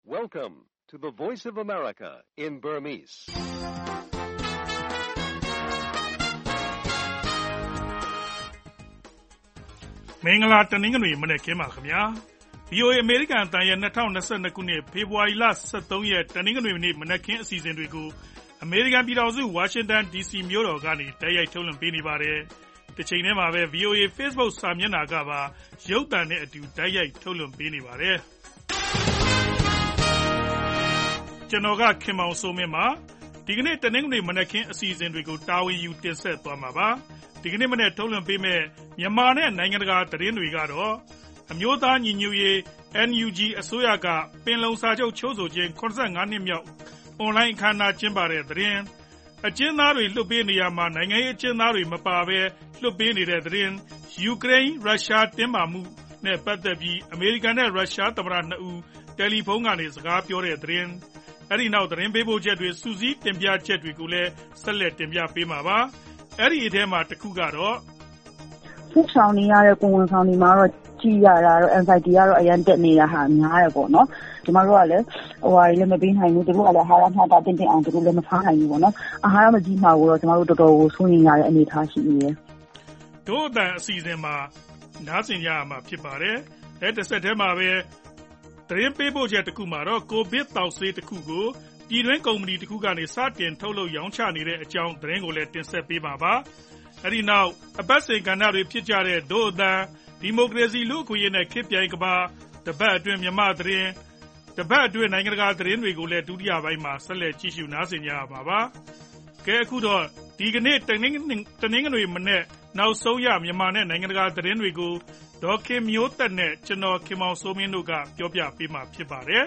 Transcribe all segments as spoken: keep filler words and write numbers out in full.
Welcome to the Voice of America in Burmese. ။မင်္ဂလာတနင်္ဂနွေမနေ့ကင်းပါခင်ဗျာ။ ဗွီအိုအေ အမေရိကန်အသံရဲ့၂၀၂၂ခုနှစ်ဖေဖော်ဝါရီလ၁၃ရက်တနင်္ဂနွေနေ့မနက်ခင်းအစီအစဉ်တွေကိုအမေရိကန်ပြည်ထောင်စုဝါရှင်တန်ဒီစီမြို့တော်ကနေတိုက်ရိုက်ထုတ်လွှင့်ပေးနေပါတယ်။တစ်ချိန်တည်းမှာပဲ ဗွီအိုအေ Facebook စာမျက်နှာကပါရုပ်သံနဲ့အတူတိုက်ရိုက်ထုတ်လွှင့်ပေးနေပါတယ်။ကျွန်တော်ကခင်မောင်စိုးမင်းပါ။ဒီကနေ့တနင်္ဂနွေမနက်ခင်းအစီအစဉ်တွေကိုတာဝန်ယူတင်ဆက်သွားမှာပါ။ဒီကနေ့မနေ့ထုတ်လွှင့်ပေးမယ့်မြန်မာနဲ့နိုင်ငံတကာသတင်းတွေကတော့အမျိုးသားညီညွတ်ရေး အန် ယူ ဂျီ အစိုးရကပင်လုံစာချုပ်ချုပ်ဆိုခြင်း၇၅နှစ်မြောက်အွန်လိုင်းအခမ်းအနားကျင်းပတဲ့သတင်းအကျဉ်းသားတွေလွှတ်ပေးနေရမှာနိုင်ငံရေးအကျဉ်းသားတွေမပါဘဲလွှတ်ပေးနေတဲ့သတင်းယူကရိန်းရုရှားတင်းမာမှုနဲ့ပတ်သက်ပြီးအမေရိကန်နဲ့ရုရှားသမ္မတနှစ်ဦးတယ်လီဖုန်းကနေစကားပြောတဲ့သတင်းအဲ့ဒီနောက်သတင်းပေးပို့ချက်တွေစူးစီးတင်ပြချက်တွေကိုလည်းဆက်လက်တင်ပြပေးမှာပါအဲ့ဒီအထဲမှာတစ်ခုကတော့စစ်ဆောင်နေရတဲ့ကိုဝန်ဆောင်တွေမှာတော့ကြည်ရတာတော့ anxiety ကတော့အရင်တက်နေတာဟာများတယ်ပေါ့နော်ဒီမှာတော့လည်းဟိုဟာလည်းမပေးနိုင်ဘူးတို့ကလည်းဟာရမှတာတင်တင်အောင်တို့လည်းမဖားနိုင်ဘူးပေါ့နော်အာဟာရမကြီးမှာကိုတော့ကျွန်တော်တို့တော်တော်ကိုစိုးရင်ရတဲ့အနေအထားရှိနေတယ်တို့အတန်အစီအစဉ်မှာနားဆင်ရမှာဖြစ်ပါတယ်အဲတစ်ဆက်တည်းမှာပဲသတင်းပေးပို့ချက်တစ်ခုမှာတော့ကိုဗစ်တောက်ဆေးတစ်ခုကိုပြည်တွင်းကုမ္ပဏီတစ်ခုကနေစတင်ထုတ်လုပ်ရောင်းချနေတဲ့အကြောင်းသတင်းကိုလည်းတင်ဆက်ပေးပါပါအဲ့ဒီနောက်အပတ်စဉ်ကဏ္ဍတွေဖြစ်ကြတဲ့ဒို့အတန်ဒီမိုကရေစီလူ့အခွင့်အရေးနဲ့ခေတ်ပြိုင်ကဘာတပတ်အတွင်းမြန်မာသတင်းတပတ်အတွင်းနိုင်ငံတကာသတင်းတွေကိုလည်းဒုတိယပိုင်းမှာဆက်လက်ကြည့်ရှုနားဆင်ကြရပါပါကဲအခုတော့ဒီကနေ့တနင်္ဂနွေတနင်္ဂနွေမနေ့နောက်ဆုံးရမြန်မာနဲ့နိုင်ငံတကာသတင်းတွေကိုဒေါ်ခင်မျိုးသက်နဲ့ကျွန်တော်ခင်မောင်စိုးမင်းတို့ကပြောပြပေးမှာဖြစ်ပါတယ်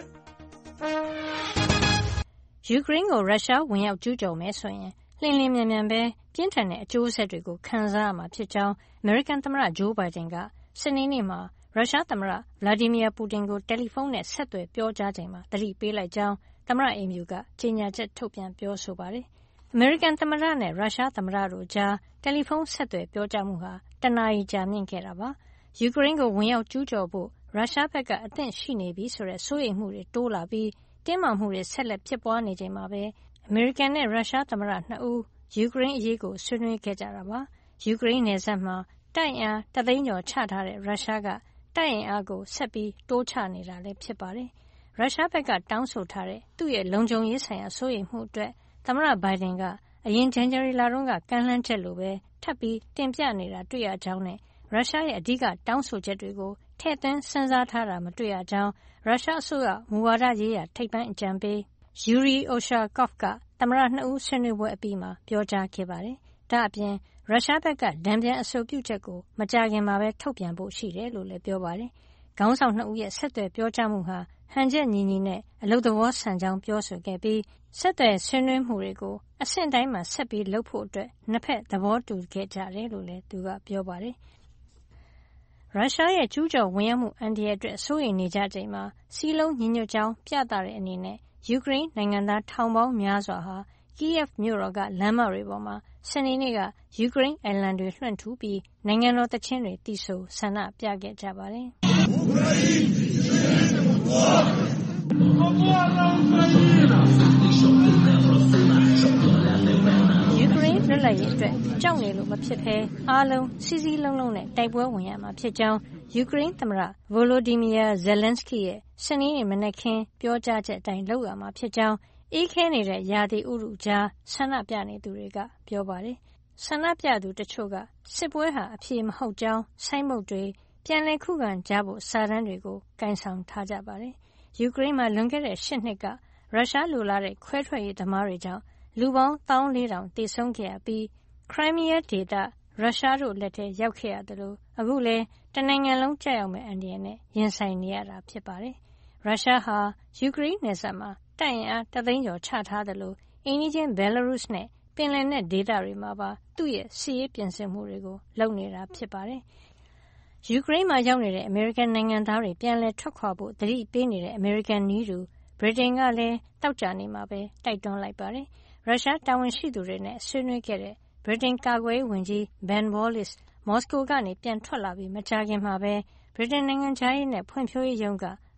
ယူကရိန်းကိုရုရှားဝင်ရောက်ကျူးကျော်မယ်ဆိုရင်လင်းလင်းမြန်မြန်ပဲပြင်းထန်တဲ့အကျိုးဆက်တွေကိုခံစားရမှာဖြစ်ကြောင်းအမေရိကန်သမ္မတဂျိုးဘိုင်ဒန်ကစနေနေ့မှာရုရှားသမ္မတဗလာဒီမီယာပူတင်ကိုတယ်လီဖုန်းနဲ့ဆက်သွယ်ပြောကြားချိန်မှာသတိပေးလိုက်ကြောင်းသမ္မတအိမ်ဖြူကကြေညာချက်ထုတ်ပြန်ပြောဆိုပါတယ်။အမေရိကန်သမ္မတနဲ့ရုရှားသမ္မတတို့ကြားတယ်လီဖုန်းဆက်သွယ်ပြောကြားမှုဟာတနာရီကြာမြင့်ခဲ့တာပါ။ယူကရိန်းကိုဝင်ရောက်ကျူးကျော်ဖို့ရုရှားဘက်ကအသင့်ရှိနေပြီဆိုတဲ့စိုးရိမ်မှုတွေတိုးလာပြီးတင်းမာမှုတွေဆက်လက်ဖြစ်ပွားနေချိန်မှာပဲအမေရိကန်နဲ့ရုရှားသမ္မတနှစ်ဦးယူကရိန်းအရေးကိုဆွေးနွေးခဲ့ကြတာပါ။ယူကရိန်းနယ်စပ်မှာတိုက်အင်အားတသိန်းကျော်ချထားတဲ့ရုရှားကတိုက်အင်အားကိုဆက်ပြီးတိုးချနေတာလည်းဖြစ်ပါတယ်။ရုရှားဘက်ကတောင်းဆိုထားတဲ့သူ့ရဲ့လုံခြုံရေးဆိုင်ရာစိုးရိမ်မှုအတွက်သမ္မတဘိုင်ဒန်ကအရင်ဇန်နဝါရီလတုန်းကကမ်းလှမ်းချက်လိုပဲထပ်ပြီးတင်ပြနေတာတွေ့ရကြောင်းနဲ့ရုရှားရဲ့အဓိကတောင်းဆိုချက်တွေကိုထည့်သွင်းစဉ်းစားထားတာမတွေ့ရကြောင်းရုရှားအစိုးရမူဝါဒရေးရာထိပ်ပိုင်းအကြံပေးယူရီအိုရှာကော့ဖ်ကသမ္မတနှစ်ဦးဆွေးနွေးပွဲအပြီးမှာပြောကြားခဲ့ပါတယ်။ဒါ့အပြင်ရုရှားဘက်ကဒဏ်ပြန်အဆိုပြုချက်ကိုမကြာခင်မှာပဲထုတ်ပြန်ဖို့ရှိတယ်လို့လည်းပြောပါတယ်။ခေါင်းဆောင်နှစ်ဦးရဲ့ဆက်သွယ်ပြောကြားမှုဟာဟန်ချက်ညီညီနဲ့အလုပ်သဘောဆန်ကြောင်းပြောဆိုခဲ့ပြီးဆက်သွယ်ဆွေးနွေးမှုတွေကိုအဆင့်တိုင်းမှာဆက်ပြီးလုပ်ဖို့အတွက်နှစ်ဖက်သဘောတူခဲ့ကြတယ်လို့လည်းသူကပြောပါတယ်။ရုရှားရဲ့ကျူးကျော်ဝင်ရောက်မှုအန္တရာယ်အတွက်စိုးရိမ်နေကြချိန်မှာစီးလုံးညီညွတ်ကြောင်းပြသတဲ့အနေနဲ့ယူကရိန်းနိုင်ငံသားထောင်ပေါင်းများစွာဟာကီးယက်ဗ်မြို့တော်ကလမ်းမတွေပေါ်မှာစနေနေ့ကယူကရိန်းအလံတွေလွှင့်ထူပြီးနိုင်ငံတော်သီချင်းတွေသီဆိုဆန္ဒပြခဲ့ကြပါတယ်။ယူကရိန်းလွတ်လပ်ရေးအတွက်ကြောက်နေလို့မဖြစ်ဘဲအားလုံးစီးစီးလုံးလုံးနဲ့တိုက်ပွဲဝင်ရမှာဖြစ်ကြောင်းယူကရိန်းသမ္မတဗိုလိုဒီမီယာဇယ်လန်စကီရဲ့စနေနေ့မနက်ခင်းပြောကြားချက်အတိုင်းလုပ်ရမှာဖြစ်ကြောင်းအေးခဲနေတဲ့ရာသီဥတုကြားဆန္ဒပြနေသူတွေကပြောပါတယ်။ဆန္ဒပြသူတချို့ကစစ်ပွဲဟာအဖြေမဟုတ်ကြောင်းဆိုင်းဘုတ်တွေပြန်လည်ခုခံကြဖို့စာတမ်းတွေကိုကင်ဆောင်ထားကြပါတယ်။ယူကရိန်းမှာလွန်ခဲ့တဲ့၈နှစ်ကရုရှားလိုလားတဲ့ခွဲထွက်ရေးသမားတွေကြောင့်လူပေါင်း၁၄၀၀၀သေဆုံးခဲ့ရပြီးခရိုင်းမီးယားဒေသရုရှားတို့လက်ထဲရောက်ခဲ့ရတယ်လို့အခုလည်းတနိုင်ငံလုံးကြောက်ရွံ့မဲ့အန္တရာယ်နဲ့ရင်ဆိုင်နေရတာဖြစ်ပါတယ်။ရုရှားဟာယူကရိန်းနယ်စပ်မှာတိုက်အင်အားတသိန်းကျော်ချထားတယ်လို့အိမ်နီးချင်းဘယ်လာရုစ်နဲ့ပင်လယ်နက်ဒေသတွေမှာပါသူ့ရဲ့စစ်ရေးပြင်ဆင်မှုတွေကိုလုပ်နေတာဖြစ်ပါတယ်။ယူကရိန်းမှာရောက်နေတဲ့အမေရိကန်နိုင်ငံသားတွေပြန်လည်ထွက်ခွာဖို့သတိပေးနေတဲ့အမေရိကန်နည်းတူဗြိတိန်ကလည်းတောက်ကြနေမှာပဲတိုက်တွန်းလိုက်ပါတယ်။ရုရှားတာဝန်ရှိသူတွေနဲ့ဆွေးနွေးခဲ့တဲ့ဗြိတိန်ကာကွယ်ရေးဝန်ကြီးဘန်ဝေါလစ်မော်စကိုကနေပြန်ထွက်လာပြီးမကြာခင်မှာပဲဗြိတိန်နိုင်ငံခြားရေးနဲ့ဖွံ့ဖြိုးရေးရုံးက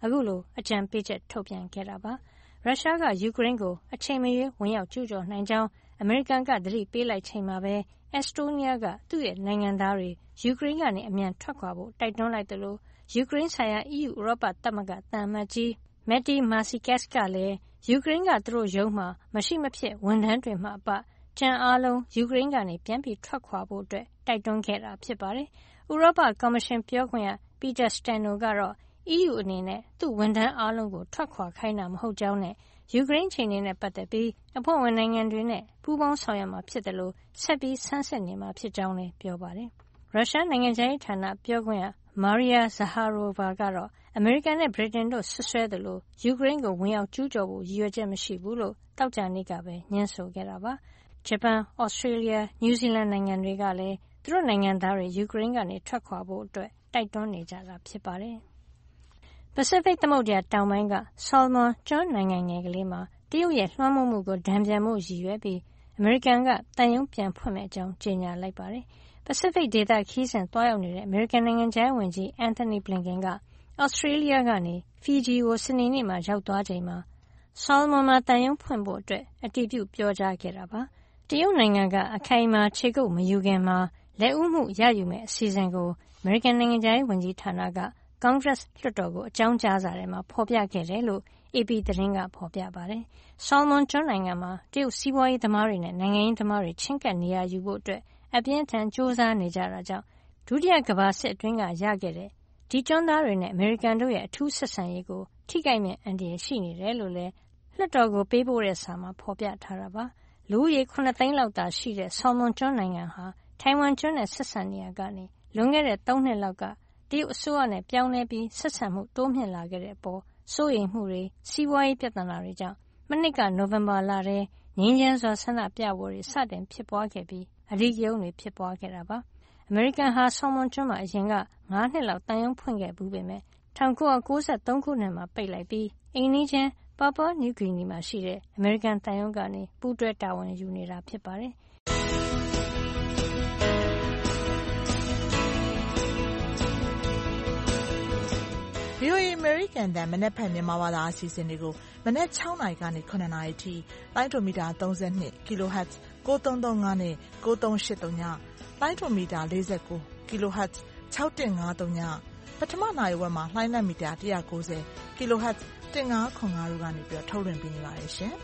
အခုလိုအကြံပေးချက်ထုတ်ပြန်ခဲ့တာပါ။ရုရှားကယူကရိန်းကိုအချိန်မရွေးဝင်ရောက်ကျူးကျော်နိုင်ကြောင်းအမေရိကန်ကသတိပေးလိုက်ချိန်မှာပဲအက်စတိုးနီးယားကသူ့ရဲ့နိုင်ငံသားတွေယူကရိန်းကနေအမြန်ထွက်ခွာဖို့တိုက်တွန်းလိုက်သလိုယူကရိန်းဆိုင်ရာ အီးယူ ဥရောပသမဂ္ဂသံအမတ်ကြီး Matty Marcikas ကလည်းယူကရိန်းကသူတို့ရုံးမှာမရှိမဖြစ်ဝန်ထမ်းတွေမှအပကျန်အားလုံးယူကရိန်းကနေပြန်ပြီးထွက်ခွာဖို့တိုက်တွန်းခဲ့တာဖြစ်ပါတယ်။ဥရောပကော်မရှင်ပြောခွင့်ရ Peter Stano ကတော့ အီးယူ အနေနဲ့သူ့ဝန်ထမ်းအားလုံးကိုထွက်ခွာခိုင်းတာမဟုတ်ကြောင်းနဲ့ယူကရိန်းအခြေအနေနဲ့ပတ်သက်ပြီးအဖွဲ့ဝင်နိုင်ငံတွေနဲ့ပူးပေါင်းဆောင်ရွက်မှာဖြစ်တယ်လို့ဆက်ပြီးဆန်းစစ်နေမှာဖြစ်ကြောင်းလည်းပြောပါတယ်။ရုရှားနိုင်ငံခြားရေးဌာနပြောခွင့်ရ Maria Zakharova ကတော့အမေရိကန်နဲ့ဗြိတိန်တို့ဆွဆွဲသလိုယူကရိန်းကိုဝင်ရောက်ကျူးကျော်ဖို့ရည်ရွယ်ချက်မရှိဘူးလို့သောကြာနေ့ကပဲညွှန်းဆိုခဲ့တာပါ။ဂျပန်၊ဩစတြေးလျ၊နယူးဇီလန်နိုင်ငံတွေကလည်းသူတို့နိုင်ငံသားတွေယူကရိန်းကနေထွက်ခွာဖို့အတွက်တိုက်တွန်းနေကြတာဖြစ်ပါတယ်။ပစိဖိတ်သမုဒ္ဒရာတောင်ပိုင်းက Solomon ကျွန်းနိုင်ငံငယ်ကလေးမှာတရုတ်ရဲ့လွှမ်းမိုးမှုကိုတန်ပြန်ဖို့ရည်ရွယ်ပြီးအမေရိကန်ကသံရုံးပြန်ဖွင့်မယ့်အကြောင်းကြေညာလိုက်ပါတယ်။ပစိဖိတ်ဒေသခရီးစဉ်သွားရောက်နေတဲ့အမေရိကန်နိုင်ငံခြားရေးဝန်ကြီး Antony Blinken ကဩစတြေးလျကနေဖီဂျီကိုစနေနေ့မှာရောက်သွားချိန်မှာ Solomon မှာသံရုံးဖွင့်ဖို့အတွက်အတည်ပြုပြောကြားခဲ့တာပါ။တရုတ်နိုင်ငံကအခိုင်အမာခြေကုပ်မယူခင်မှာလက်ဦးမှုရယူမယ့်အစီအစဉ်ကိုအမေရိကန်နိုင်ငံခြားရေးဝန်ကြီးဌာနကကွန်ဂရက်လွှတ်တော်ကိုအကြောင်းကြားစာထဲမှာဖော်ပြခဲ့တယ်လို့ အေပီ သတင်းကဖော်ပြပါတယ်။ Solomon ကျွန်းနိုင်ငံမှာတရုတ်စီးပွားရေးသမားတွေနဲ့နိုင်ငံရေးသမားတွေချဉ်းကပ်နေရာယူဖို့အတွက်အပြင်းအထန်ကြိုးစားနေကြတာကြောင့်ဒုတိယကမ္ဘာစစ်အတွင်းကရခဲ့တဲ့ဒီကျွန်းသားတွေနဲ့အမေရိကန်တို့ရဲ့အထူးဆက်ဆံရေးကိုထိခိုက်မယ့်အန္တရာယ်ရှိနေတယ်လို့လည်းလွှတ်တော်ကိုပေးပို့တဲ့စာမှာဖော်ပြထားတာပါ။လူဦးရေ၇သိန်းလောက်သာရှိတဲ့ Solomon ကျွန်းနိုင်ငံဟာထိုင်ဝမ်ကျွန်းနဲ့ဆက်ဆံနေရာကနေလွန်ခဲ့တဲ့သုံးနှစ်လောက်ကတရုတ်အစိုးရနဲ့ပြောင်းလဲပြီးဆက်ဆံမှုတိုးမြှင့်လာခဲ့တဲ့အပေါ်စိုးရိမ်မှုတွေစီးပွားရေးပြဿနာတွေကြောင့်မနှစ်ကနိုဝင်ဘာလထဲငြိမ်းချမ်းစွာဆန္ဒပြပွဲတွေစတင်ဖြစ်ပွားခဲ့ပြီးအဓိကရုဏ်းတွေဖြစ်ပွားခဲ့တာပါ။အမေရိကန်ဟာ Solomon ကျွန်းမှာအရင်ကငါးနှစ်လောက်သံရုံးဖွင့်ခဲ့ဘူးပေမယ့်၁၉၉၃ ခုနှစ်မှာပိတ်လိုက်ပြီးအိမ်နီးချင်းပါပွားနယူးဂီနီမှာရှိတဲ့အမေရိကန်သံရုံးကနေပူးတွဲတာဝန်ယူနေတာဖြစ်ပါတယ်။ဗွီအိုအေ အမေရိကန်တန်မနက်ဖြန်မြန်မာဘာသာအစီအစဉ်တွေကိုမနက်၆နာရီကနေ၇နာရီအထိလိုင်းဒိုမီတာ၃၂ kHz ၉၃၃၅နဲ့၉၃၈၃ညလိုင်းဒိုမီတာ၄၉ kHz ၆၁၅၃ညပထမနာရီဝက်မှာလှိုင်းလက်မီတာ၁၉၀ kHz ၁၅၇၅တို့ကနေပြီးထုတ်လွှင့်ပေးနေပါတယ်ရှင်။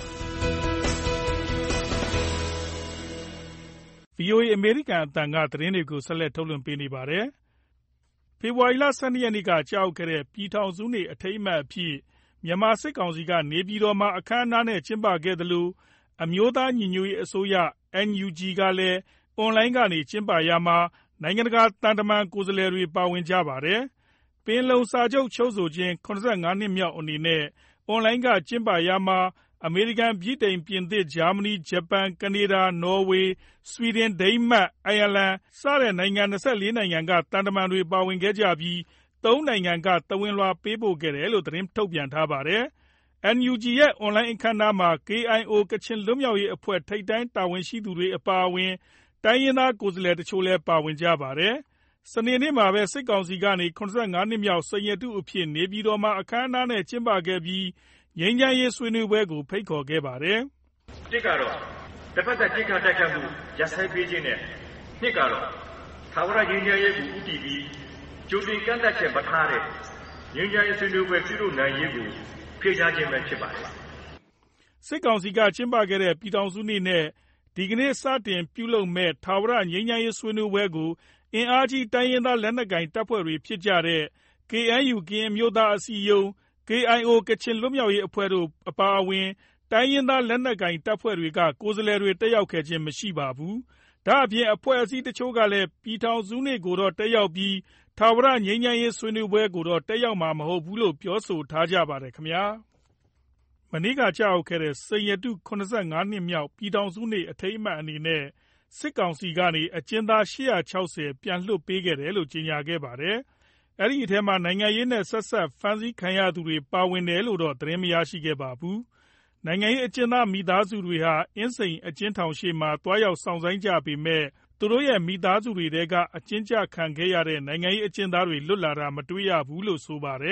ဗွီအိုအေ အမေရိကန်အသံကသတင်းတွေကိုဆက်လက်ထုတ်လွှင့်ပေးနေပါတယ်။ဖေဖော်ဝါရီလ၁၂ရက်နေ့ကကျရောက်ခဲ့တဲ့ပြည်ထောင်စုနေ့အထိမ်းအမှတ်အဖြစ်မြန်မာစစ်ကောင်စီကနေပြည်တော်မှာအခမ်းအနားနဲ့ကျင်းပခဲ့သလိုအမျိုးသားညီညွတ်ရေးအစိုးရ အန်ယူဂျီ ကလည်းအွန်လိုင်းကနေကျင်းပရာမှာနိုင်ငံတကာသံတမန်ကိုယ်စားလှယ်တွေပါဝင်ကြပါတယ်။ပင်လုံစာချုပ်ချုပ်ဆိုခြင်း၇၅နှစ်မြောက်အနေနဲ့အွန်လိုင်းကကျင်းပရာမှာအမေရိကန်၊ဗြိတိန်၊ပြင်သစ်၊ဂျာမနီ၊ဂျပန်၊ကနေဒါ၊နော်ဝေ၊ဆွီဒင်၊ဒိန်းမတ်၊အိုင်ယာလန်စတဲ့နိုင်ငံ၂၄နိုင်ငံကသံတမန်တွေပါဝင်ခဲ့ကြပြီးသုံးနိုင်ငံကသဝဏ်လွှာပေးပို့ခဲ့တယ်လို့သတင်းထုတ်ပြန်ထားပါတယ်။ အန်ယူဂျီရဲ့အွန်လိုင်းအခမ်းအနားမှာ ကေအိုင်အို ကချင်လွတ်မြောက်ရေးအဖွဲ့ထိပ်တန်းတာဝန်ရှိသူတွေအပါအဝင်တိုင်းရင်းသားကိုယ်စားလှယ်တချို့လည်းပါဝင်ကြပါတယ်။စနေနေ့မှာပဲစစ်ကောင်စီကနေ၇၅နှစ်မြောက်စိန်ရတုအဖြစ်နေပြည်တော်မှာအခမ်းအနားနဲ့ကျင်းပခဲ့ပြီးငြိမ်းချမ်းရေးဆွေးနွေးပွဲကိုဖိတ်ခေါ်ခဲ့ပါတယ်။တစ်ကတော့တစ်ဖက်သက်ပစ်ခတ်တိုက်ခိုက်မှုရပ်ဆိုင်းပေးခြင်းနဲ့နှစ်ကတော့ထာဝရငြိမ်းချမ်းရေးကိုဦးတည်ပြီးကြိုတင်ကန့်သတ်ချက်မထားတဲ့ငြိမ်းချမ်းရေးဆွေးနွေးပွဲပြုလုပ်နိုင်ရေးကိုဖိတ်ကြားခြင်းပဲဖြစ်ပါတယ်။စစ်ကောင်စီကကျင်းပခဲ့တဲ့ပြည်ထောင်စုနေ့နဲ့ဒီကနေ့စတင်ပြုလုပ်မဲ့ထာဝရငြိမ်းချမ်းရေးဆွေးနွေးပွဲကိုအင်အားကြီးတိုင်းရင်းသားလက်နက်ကိုင်တပ်ဖွဲ့တွေဖြစ်ကြတဲ့ ကေအန်ယူ ကရင်အမျိုးသားအစည်းအရုံး၊ ကေအိုင်အို ကချင်လွတ်မြောက်ရေးအဖွဲ့တို့အပါအဝင်တိုင်းရင်းသားလက်နက်ကိုင်တပ်ဖွဲ့တွေကကိုယ်စားလှယ်တွေတက်ရောက်ခဲ့ခြင်းမရှိပါဘူး။ဒါ့အပြင်အဖွဲ့အစည်းတချို့ကလည်းပြည်ထောင်စုနေ့ကိုတော့တက်ရောက်ပြီးထာဝရငြိမ်းချမ်းရေးဆွေးနွေးပွဲကိုတော့တက်ရောက်မှာမဟုတ်ဘူးလို့ပြောဆိုထားကြပါတယ်ခင်ဗျာ။မနေ့ကကျရောက်ခဲ့တဲ့စိန်ရတု၇၅နှစ်မြောက်ပြည်ထောင်စုနေ့အထိမ်းအမှတ်အနေနဲ့စစ်ကောင်စီကနေအကျဉ်းသား၈၆၀ပြန်လွှတ်ပေးခဲ့တယ်လို့ကြေညာခဲ့ပါတယ်။အဲဒီအထဲမှာနိုင်ငံရေးနဲ့ဆက်စပ်ဖမ်းဆီးခံရသူတွေပါဝင်တယ်လို့တော့သတင်းမရရှိခဲ့ပါဘူး။နိုင်ငံရေးအကျဉ်းသားမိသားစုတွေဟာအင်းစိန်အကျဉ်းထောင်ရှေ့မှာသွားရောက်စောင့်ဆိုင်းကြပေမဲ့သူတို့ရဲ့မိသားစုတွေထဲကအကျဉ်းချခံခဲ့ရတဲ့နိုင်ငံရေးအကျဉ်းသားတွေလွတ်လာတာမတွေ့ရဘူးလို့ဆိုပါတယ်။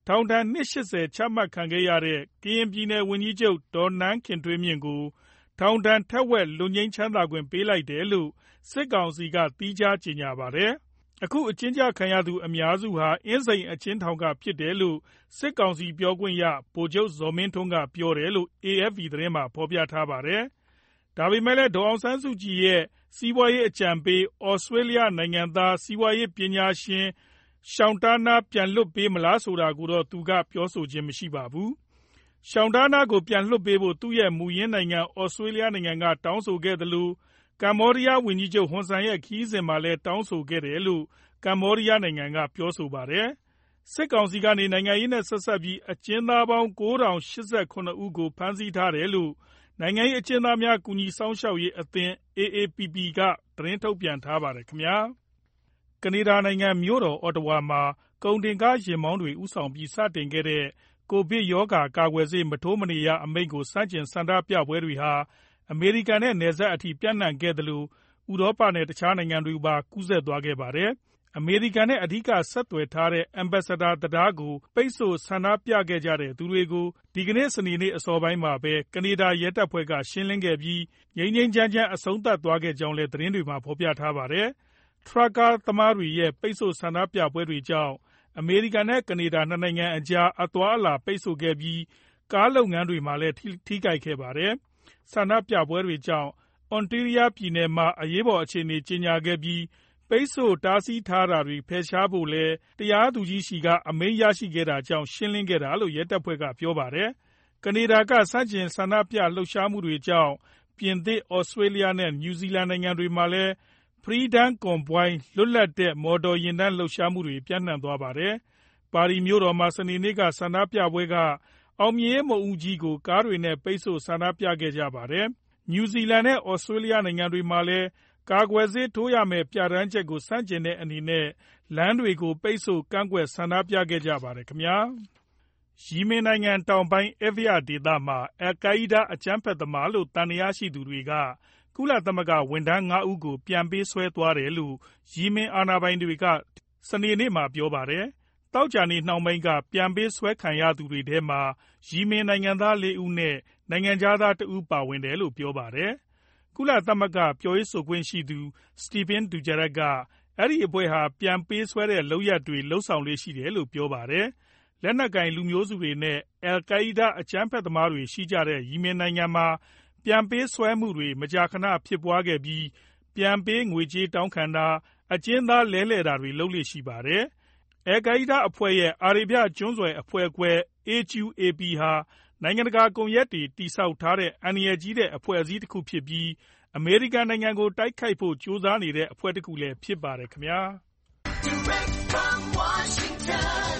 ထောင်ဒဏ်နှစ်ရှစ်ဆယ်ချမှတ်ခံခဲ့ရတဲ့ကရင်ပြည်နယ်ဝန်ကြီးချုပ်ဒေါ်နန်းခင်ထွေးမြင့်ကိုထောင်ဒဏ်ထက်ဝက်လွတ်ငြိမ်းချမ်းသာခွင့်ပေးလိုက်တယ်လို့စစ်ကောင်စီကသီးခြားကြေညာပါတယ်။အခုအကျဉ်းချခံရသူအများစုဟာအင်းစိန်အကျဉ်းထောင်ကဖြစ်တယ်လို့စစ်ကောင်စီပြောခွင့်ရဗိုလ်ချုပ်ဇော်မင်းထွန်းကပြောတယ်လို့ အေအက်ဖ်ပီ သတင်းမှာဖော်ပြထားပါတယ်။ဒါပေမဲ့လည်းဒေါ်အောင်ဆန်းစုကြည်ရဲ့စီးပွားရေးအကြံပေးဩစတြေးလျနိုင်ငံသားစီးပွားရေးပညာရှင်ရှောင်းတာနာပြန်လွှတ်ပေးမလားဆိုတာကိုတော့သူကပြောဆိုခြင်းမရှိပါဘူး။ရှောင်းတာနာကိုပြန်လွှတ်ပေးဖို့သူ့ရဲ့မူရင်းနိုင်ငံဩစတြေးလျနိုင်ငံကတောင်းဆိုခဲ့သလိုကမ္ဘောဒီးယားဝန်ကြီးချုပ်ဟွန်ဆန်ရဲ့ခရီးစဉ်မှာလည်းတောင်းဆိုခဲ့တယ်လို့ကမ္ဘောဒီးယားနိုင်ငံကပြောဆိုပါတယ်။စစ်ကောင်စီကနေနိုင်ငံရေးနဲ့ဆက်စပ်ပြီးအကျဉ်းသားပေါင်းကိုးထောင်ရှစ်ဆယ်ခုနှစ်ဦးကိုဖမ်းဆီးထားတယ်လို့နိုင်ငံရေးအကျဉ်းသားများကူညီစောင့်ရှောက်ရေးအသင်း အေအေပီပီ ကသတင်းထုတ်ပြန်ထားပါတယ်ခင်ဗျာ။ကနေဒါနိုင်ငံမြို့တော်အော်တဝါမှာကုန်တင်ကားယာဉ်မောင်းတွေဦးဆောင်ပြီးစတင်ခဲ့တဲ့ကိုဗစ်ရောဂါကာကွယ်ဆေးမထိုးမနေရအမိန့်ကိုဆန့်ကျင်ဆန္ဒပြပွဲတွေဟာအမေရိကန်နဲ့နယ်စပ်အထိပြန့်နှံ့ခဲ့သလိုဥရောပနဲ့တခြားနိုင်ငံတွေပါကူးစက်သွားခဲ့ပါတယ်။အမေရိကန်နဲ့အဓိကဆက်သွယ်ထားတဲ့ Ambassador တံတားကိုပိတ်ဆို့ဆန္ဒပြခဲ့ကြတဲ့သူတွေကိုဒီကနေ့စနေနေ့အစောပိုင်းမှာပဲကနေဒါရဲတပ်ဖွဲ့ကရှင်းလင်းခဲ့ပြီးငြိမ်းငြိမ်းချမ်းချမ်းအဆုံးသတ်သွားခဲ့ကြောင်းလည်းသတင်းတွေမှာဖော်ပြထားပါတယ်။ ထရပ်ကားသမားတွေရဲ့ပိတ်ဆို့ဆန္ဒပြပွဲတွေကြောင့်အမေရိကန်နဲ့ကနေဒါနှစ်နိုင်ငံအကြားအသွားအလာပိတ်ဆို့ခဲ့ပြီးကားလုပ်ငန်းတွေမှာလည်းထိခိုက်ခဲ့ပါတယ်။ဆန္ဒပြပွဲတွေကြောင့်အွန်တေးရီးယားပြည်နယ်မှာအရေးပေါ်အခြေအနေကြေညာခဲ့ပြီးပိတ်ဆို့တားဆီးထားတာတွေဖယ်ရှားဖို့လည်းတရားသူကြီးဆီကအမိန့်ရရှိခဲ့တာကြောင့်ရှင်းလင်းခဲ့တာလို့ရဲတပ်ဖွဲ့ကပြောပါတယ်။ကနေဒါကဆန့်ကျင်ဆန္ဒပြလှုပ်ရှားမှုတွေကြောင့်ပြင်သစ်၊ဩစတြေးလျနဲ့နယူးဇီလန်နိုင်ငံတွေမှာလည်း Freedom Convoy လွတ်လပ်တဲ့မော်တော်ယာဉ်တန်းလှုပ်ရှားမှုတွေပြန့်နှံ့သွားပါတယ်။ပါရီမြို့တော်မှာစနေနေ့ကဆန္ဒပြပွဲကအောင်မြင်ရေးမုံဦးကြီးကိုကားတွေနဲ့ပိတ်ဆို့ဆန္ဒပြခဲ့ကြပါတယ်။နယူးဇီလန်နဲ့ဩစတြေးလျနိုင်ငံတွေမှာလည်းကာကွယ်ဆေးထိုးရမယ့်ပြဋ္ဌာန်းချက်ကိုဆန့်ကျင်တဲ့အနေနဲ့လမ်းတွေကိုပိတ်ဆို့ကန့်ကွက်ဆန္ဒပြခဲ့ကြပါတယ်ခင်ဗျာ။ယီမင်နိုင်ငံတောင်ပိုင်း Adviya ဒေသမှာအယ်ကိုင်းဒါးအကြမ်းဖက်သမားလို့သံသယရှိသူတွေကကုလသမဂ္ဂဝန်ထမ်းငါးဦးကိုပြန်ပေးဆွဲသွားတယ်လို့ယီမင်အာဏာပိုင်တွေကစနေနေ့မှာပြောပါတယ်။သောကြာနေ့နှောင်းပိုင်းကပြန်ပေးဆွဲခံရသူတွေထဲမှာယီမင်နိုင်ငံသားလေးဦးနဲ့နိုင်ငံခြားသားတဦးပါဝင်တယ်လို့ပြောပါတယ်။ကုလသမဂ္ဂပြောရေးဆိုခွင့်ရှိသူ Stéphane Dujarric ကအဲဒီအဖွဲ့ဟာပြန်ပေးဆွဲတဲ့လုပ်ရပ်တွေလုပ်ဆောင်လေ့ရှိတယ်လို့ပြောပါတယ်။လက်နက်ကိုင်လူမျိုးစုတွေနဲ့အယ်ကိုင်းဒါးအကြမ်းဖက်သမားတွေရှိကြတဲ့ယီမင်နိုင်ငံမှာပြန်ပေးဆွဲမှုတွေမကြာခဏဖြစ်ပွားခဲ့ပြီးပြန်ပေးငွေကြေးတောင်းခံတာအကျဉ်းသားလဲလှယ်တာတွေလုပ်လေ့ရှိပါတယ်။အယ်ကိုင်းဒါးအဖွဲ့ရဲ့အာရေဗျကျွန်းဆွယ်အဖွဲ့ခွဲ အေချ်ယူအေပီ ဟာနိုင်ငံတကာကွန်ရက်တွေတည်ဆောက်ထားတဲ့အန္တရာယ်ကြီးတဲ့အဖွဲ့အစည်းတခုဖြစ်ပြီးအမေရိကန်နိုင်ငံကိုတိုက်ခိုက်ဖို့ကြိုးစားနေတဲ့အဖွဲ့တခုလည်းဖြစ်ပါတယ်ခင်ဗျာ။ Direct from Washington,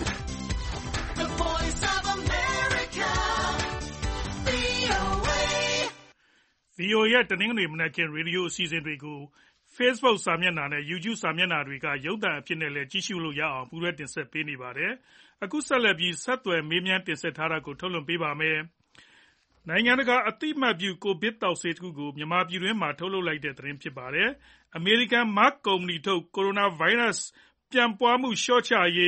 the voice of America, ဗွီအိုအေ ဗွီအိုအေ ရဲ့တနင်္ဂနွေမနက်ခင်းရေဒီယိုအစီအစဉ်တွေကို Facebook စာမျက်နှာနဲ့ YouTube စာမျက်နှာတွေကရုပ်သံအဖြစ်နဲ့လည်းကြည့်ရှုလို့ရအောင်ပူးတွဲတင်ဆက်ပေးနေပါတယ်။အခုဆက်လက်ပြီးဆက်သွယ်မေးမြန်းတင်ဆက်ထားတာကိုထုတ်လွှင့်ပေးပါမယ်။နိုင်ငံတကာအသိအမှတ်ပြုကိုဗစ်သောက်ဆေးတခုကိုမြန်မာပြည်တွင်းမှာထုတ်လုပ်လိုက်တဲ့သတင်းဖြစ်ပါတယ်။အမေရိကန် Merck ကုမ္ပဏီထုတ်ကိုရိုနာဗိုင်းရပ်စ်ပြန့်ပွားမှုလျှော့ချရေး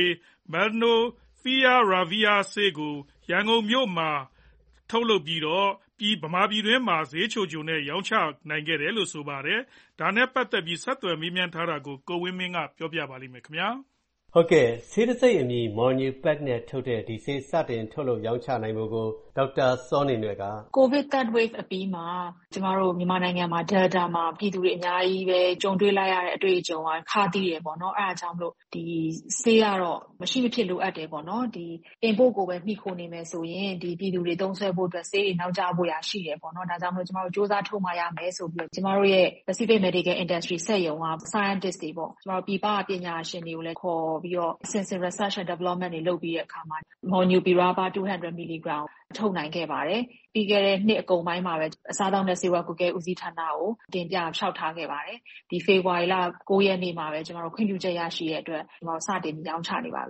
Molnupiravir ဆေးကိုရန်ကုန်မြို့မှာထုတ်လုပ်ပြီးတော့မြန်မာပြည်တွင်းမှာဈေးချိုချိုနဲ့ရောင်းချနိုင်ခဲ့တယ်လို့ဆိုပါတယ်။ဒါနဲ့ပတ်သက်ပြီးဆက်သွယ်မေးမြန်းထားတာကိုကိုဝင်းမင်းကပြောပြပါလိမ့်မယ်ခင်ဗျာ။ဟုတ်ကဲ့ဆေးတစိမ့်အမည် Molnupiravir နဲ့ထုတ်တဲ့ဒီဆေးစတင်ထုတ်လုပ်ရောင်းချနိုင်မှုကိုဒေါက်တာစောနေနွယ်က COVID third wave အပြီးမှာကျမတို့မြန်မာနိုင်ငံမှာ Delta မှာပြည်သူတွေအများကြီးပဲကြုံတွေ့လိုက်ရတဲ့အတွေ့အကြုံကခါသီးတယ်ပေါ့နော်အဲဒါကြောင့်မလို့ဒီဆေးကတော့မရှိမဖြစ်လိုအပ်တယ်ပေါ့နော်ဒီ import ကိုပဲမှီခိုနေမယ်ဆိုရင်ဒီပြည်သူတွေသုံးစွဲဖို့အတွက်ဆေးတွေနောက်ကျဖို့ရရှိတယ်ပေါ့နော်ဒါကြောင့်မလို့ကျမတို့စ조사ထုတ်မှရမယ်ဆိုပြီးကျမတို့ရဲ့ Pacific Medical Industry စက်ရုံက scientist တွေပေါ့ကျမတို့ပြည်ပပညာရှင်တွေကိုလည်းခေါ်ပြီးတော့ Extensive Research and Development တွေလုပ်ပြီးတဲ့အခါမှာ Molnupiravir two hundred milligram ထုတ်နိုင်ခဲ့ပါတယ်ပြီးခဲ့တဲ့နှစ်အကုန်ပိုင်းမှာပဲအစားအသောက်နဲ့ဆေးဝါးကွပ်ကဲဦးစီးဌာနကိုတင်ပြလျှောက်ထားခဲ့ပါတယ်ဒီဖေဖော်ဝါရီလ၉ရက်နေ့မှာပဲကျွန်တော်တို့ခွင့်ပြုချက်ရရှိတဲ့အတွက်ကျွန်တော်စတင်ရောင်းချနေပါပြီရှင်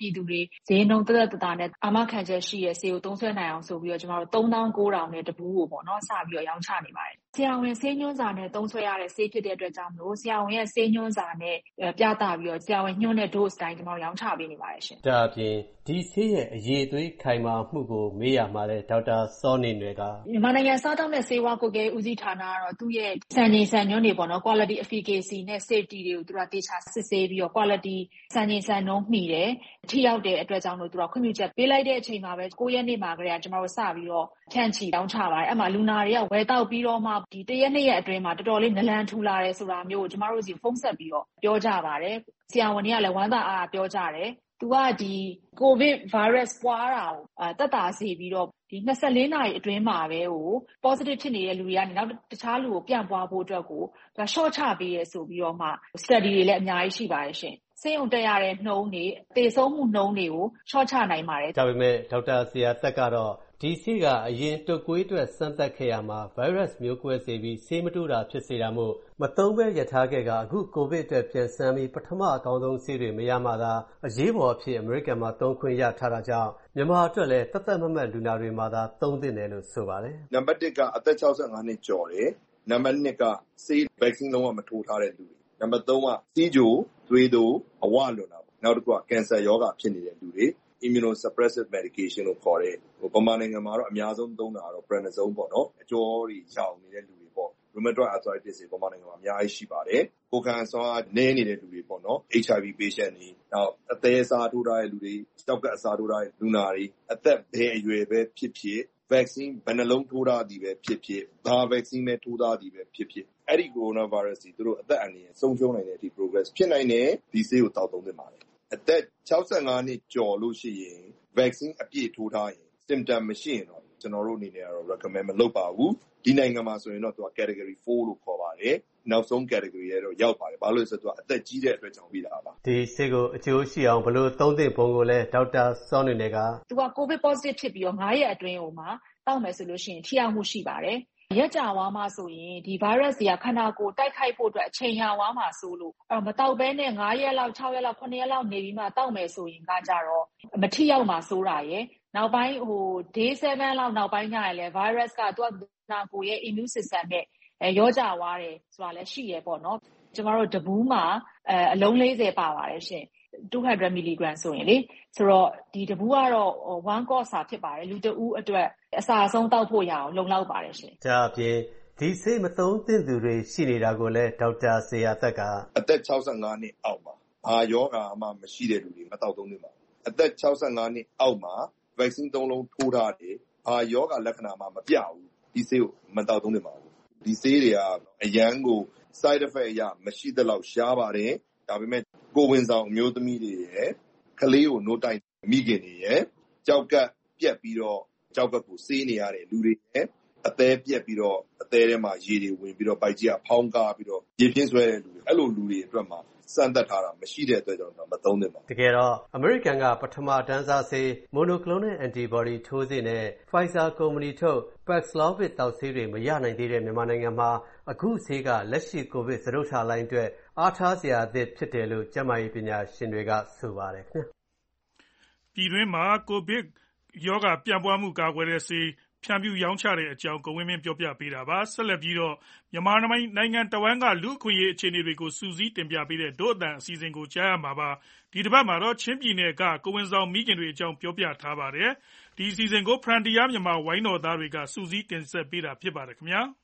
ပြည်သူတွေဈေးနှုန်းသက်သက်သာသာနဲ့အာမခံချက်ရှိတဲ့ဆေးကိုသုံးစွဲနိုင်အောင်ဆိုပြီးတော့ကျမတို့သုံးသောင်းကိုးထောင်နဲ့တပူးကိုပေါ့နော်စပြီးတော့ရောင်းချနေပါတယ်ဆရာဝန်ဆေးညွှန်းစာနဲ့သုံးစွဲရတဲ့ဆေးဖြစ်တဲ့အတွက်ကြောင့်မလို့ဆရာဝန်ရဲ့ဆေးညွှန်းစာနဲ့ပြသပြီးတော့ဆရာဝန်ညွှန်းတဲ့ dose တိုင်းကျမတို့ရောင်းချပေးနေပါတယ်ရှင်ဒါအပြင်ဒီဆေးရဲ့အရေးအသွေးခိုင်မာမှုကိုမေးရမှာလဲဒေါက်တာစောနေနွယ်ကမြန်မာနိုင်ငံစားတောက်နဲ့ဆေးဝါးကွပ်ကဲဦးစီးဌာနကတော့သူ့ရဲ့စံချိန်စံညွှန်းတွေပေါ့နော် quality efficacy နဲ့ safety တွေကိုသူကတေချာစစ်ဆေးပြီးတော့ quality စံချိန်စံနှုန်းမှီတယ်ထိရောက်တဲ့အတွက်ကြောင့်လို့သူကခွင့်ပြုချက်ပေးလိုက်တဲ့အချိန်မှာပဲကိုးရက်နေ့မှာကလေးကကျမတို့စပြီးတော့ဖြန့်ချီတောင်းချပါတယ်အဲ့မှာလူနာတွေကဝယ်တောက်ပြီးတော့မှဒီတရက်နှစ်ရက်အတွင်းမှာတော်တော်လေးနလန်ထူလာတယ်ဆိုတာမျိုးကိုကျမတို့စီဖုန်းဆက်ပြီးတော့ပြောကြပါတယ်ဆရာဝန်တွေကလည်းဝမ်းသာအားပြောကြတယ်သူကဒီကိုဗစ် virus ပွားတာကိုတက်တာစေပြီးတော့ဒီနှစ်ဆယ့်လေးနာရီအတွင်းမှာပဲဟို positive ဖြစ်နေတဲ့လူတွေကနေနောက်တခြားလူကိုပြန့်ပွားဖို့အတွက်ကိုဒါ short ချပေးရဲဆိုပြီးတော့မှ study တွေလည်းအများကြီးရှိပါတယ်ရှင်ဆေးရုံတက်ရတဲ့နှုန်းတွေသေဆုံးမှုနှုန်းတွေကို short ချနိုင်ပါတယ်ဒါပေမဲ့ဒေါက်တာဇေယျသက်ကတော့ဒီဆေးကအရင်တုပ်ကွေးအတွက်စမ်းသပ်ခဲ့ရမှာ virus မျိုးကွဲစေပြီးဆေးမတိုးတာဖြစ်စေတာမို့မသုံးဘဲရထားခဲ့ကအခုကိုဗစ်အတွက်ပြန်ဆန်းပြီးပထမအကောင်းဆုံးဆေးတွေမရမှသာအရေးပေါ်အဖြစ်အမေရိကန်မှာသုံးခွင့်ရထားတာကြောင့်မြန်မာအတွက်လည်းတသက်မမှတ်လူနာတွေမှာသာသုံးသင့်တယ်လို့ဆိုပါတယ်နံပါတ်တစ်ကအသက်၆၅နှစ်ကျော်တယ်နံပါတ်နှစ်ကဆေး vaccine လုံးဝမထိုးထားတဲ့လူတွေနံပါတ်သုံးကစီးကြိုသွေးတိုးအဝလွန်တာနောက်တစ်ခုကကင်ဆာရောဂါဖြစ်နေတဲ့လူတွေimmunosuppressive medication လို့ခေါ်တဲ့ဟိုပမာနိုင်ငံမှာတော့အများဆုံးသုံးတာကတော့ prednisone ပေါ့နော်အကျော်တွေရောင်နေတဲ့လူတွေပေါ့ rheumatoid arthritis တွေပမာနိုင်ငံမှာအများကြီးရှိပါတယ်ကိုယ်ခံအစွမ်းအားနည်းနေတဲ့လူတွေပေါ့နော် H I V patient တွေနောက်အသေးအစားထိုးထားတဲ့လူတွေတောက်ကပ်အစားထိုးထားတဲ့လူနာတွေအသက်ဘယ်အရွယ်ပဲဖြစ်ဖြစ် vaccine ဘယ်နှလုံးထိုးထားသည်ပဲဖြစ်ဖြစ်ဘာ vaccine ပဲထိုးထားသည်ပဲဖြစ်ဖြစ်အဲ့ဒီ coronavirus တွေသူတို့အသက်အန္တရာယ်ဆုံးရှုံးနိုင်တဲ့အထိ progress ဖြစ်နိုင်တယ်ဒီဆေးကိုတောက်သုံးသင့်ပါတယ်အသက်၆၅နှစ်ကျော်လို့ရှိရင် vaccine အပြည့်ထိုးထားရင် symptom မရှိရင်တော့ကျွန်တော်တို့အနေနဲ့ကတော့ recommend မလုပ်ပါဘူးဒီနိုင်ငံမှာဆိုရင်တော့သူက category four လို့ခေါ်ပါတယ်နောက်ဆုံး category ရဲ့တော့ရောက်ပါတယ်ဘာလို့လဲဆိုတော့သူကအသက်ကြီးတဲ့အတွက်ကြောင့်ပြီးတာပါဒီဆေးကိုအကျိုးရှိအောင်ဘယ်လိုသုံးသင့်ပုံကိုလဲဒေါက်တာစောနေနယ်ကသူက covid positive ဖြစ်ပြီးတော့၅ရက်အတွင်းဟိုမှာတောက်မယ်ဆိုလို့ရှိရင်ထိရောက်မှုရှိပါတယ်ရက်ကြာဝါမှဆိုရင်ဒီ virus တွေကခန္ဓာကိုယ်တိုက်ခိုက်ဖို့အတွက်အချိန်ရဝါမှဆိုလို့အဲ့တော့မတောက်ဘဲနဲ့၅ရက်လောက်၆ရက်လောက်၇ရက်လောက်နေပြီးမှတောက်မယ်ဆိုရင်ကကြတော့မထိရောက်မှဆိုးတာရယ်နောက်ပိုင်းဟို day seven လောက်နောက်ပိုင်းညရင်လည်း virus ကသူကခန္ဓာကိုယ်ရဲ့ immune system နဲ့အဲရောကြဝါတယ်ဆိုတာလည်းရှိရပေါ့နော်ကျမတို့တဘူးမှာအဲအလုံး၄၀ပါပါတယ်ရှင်two hundred milligram ဆိုရင်လေဆိုတော့ဒီတဘူးကတော့ one course စာဖြစ်ပါတယ်လူတဦးအတွက်အစာဆုံးတောက်ဖို့ရအောင်လုံလောက်ပါတယ်ရှင်ဒါအပြင်ဒီဆေးမသုံးသင့်သူတွေရှိနေတာကိုလည်းဒေါက်တာဇေယျသက်ကအသက်၆၅နှစ်အောက်မှာဘာယောဂါမှမရှိတဲ့လူတွေမတောက်သုံးသင့်ပါဘူးအသက်၆၅နှစ်အောက်မှာ vaccine သုံးလုံးထိုးထားတယ်ဘာယောဂါလက္ခဏာမှမပြဘူးဒီဆေးကိုမတောက်သုံးသင့်ပါဘူးဒီဆေးတွေကအရန်ကို side effect အရမရှိသလောက်ရှားပါတယ်ဒါပေမဲ့ကိုဝင်ဆောင်အမျိုးသမီးတွေရဲ့ကလေးကိုနိုးတိုင်မိခင်တွေရဲ့ကြောက်ကပ်ပြက်ပြီးတော့ကြောက်ကပ်ကိုစေးနေရတဲ့လူတွေရဲ့အသေးပြက်ပြီးတော့အသေးထဲမှာရေတွေဝင်ပြီးတော့ပိုက်ကြီးကဖောင်းကားပြီးတော့ရေပြင်းဆွဲတဲ့လူတွေအဲ့လိုလူတွေအတွက်မှာစမ်းသပ်ထားတာမရှိတဲ့အတွက်ကြောင့်မသုံးသင့်ပါဘူးတကယ်တော့အမေရိကန်ကပထမတန်းစားဆေး monoclonal antibody ထိုးဆေးနဲ့ Pfizer ကုမ္ပဏီထုတ် Paxlovid တောက်ဆေးတွေမရနိုင်သေးတဲ့မြန်မာနိုင်ငံမှာအခုဆေးကလက်ရှိကိုဗစ်စတုတ္ထလှိုင်းအတွက်အားထားစရာအသစ်ဖြစ်တယ်လို့ကျန်းမာရေးပညာရှင်တွေကဆိုပါတယ်ခင်ဗျပြည်တွင်းမှာကိုဗစ်ရောဂါပြန့်ပွားမှုကာကွယ်တဲ့ဆေးဖြန့်ဖြူးရောင်းချတဲ့အကြောင်းကိုဝင်းမင်းပြောပြပေးတာပါဆက်လက်ပြီးတော့မြန်မာနိုင်ငံတဝန်းကလူအခွင့်အရေးအခြေအနေတွေကိုစူးစီးတင်ပြပေးတဲ့ဒို့အတန်အစီအစဉ်ကိုကြားရမှာပါဒီတစ်ပတ်မှာတော့ချင်းပြည်နယ်ကကိုဝင်ဆောင်မိခင်တွေအကြောင်းပြောပြထားပါတယ်ဒီအစီအစဉ်ကို Frontier မြန်မာဝိုင်းတော်သားတွေကစူးစီးတင်ဆက်ပေးတာဖြစ်ပါတယ်ခင်ဗျာ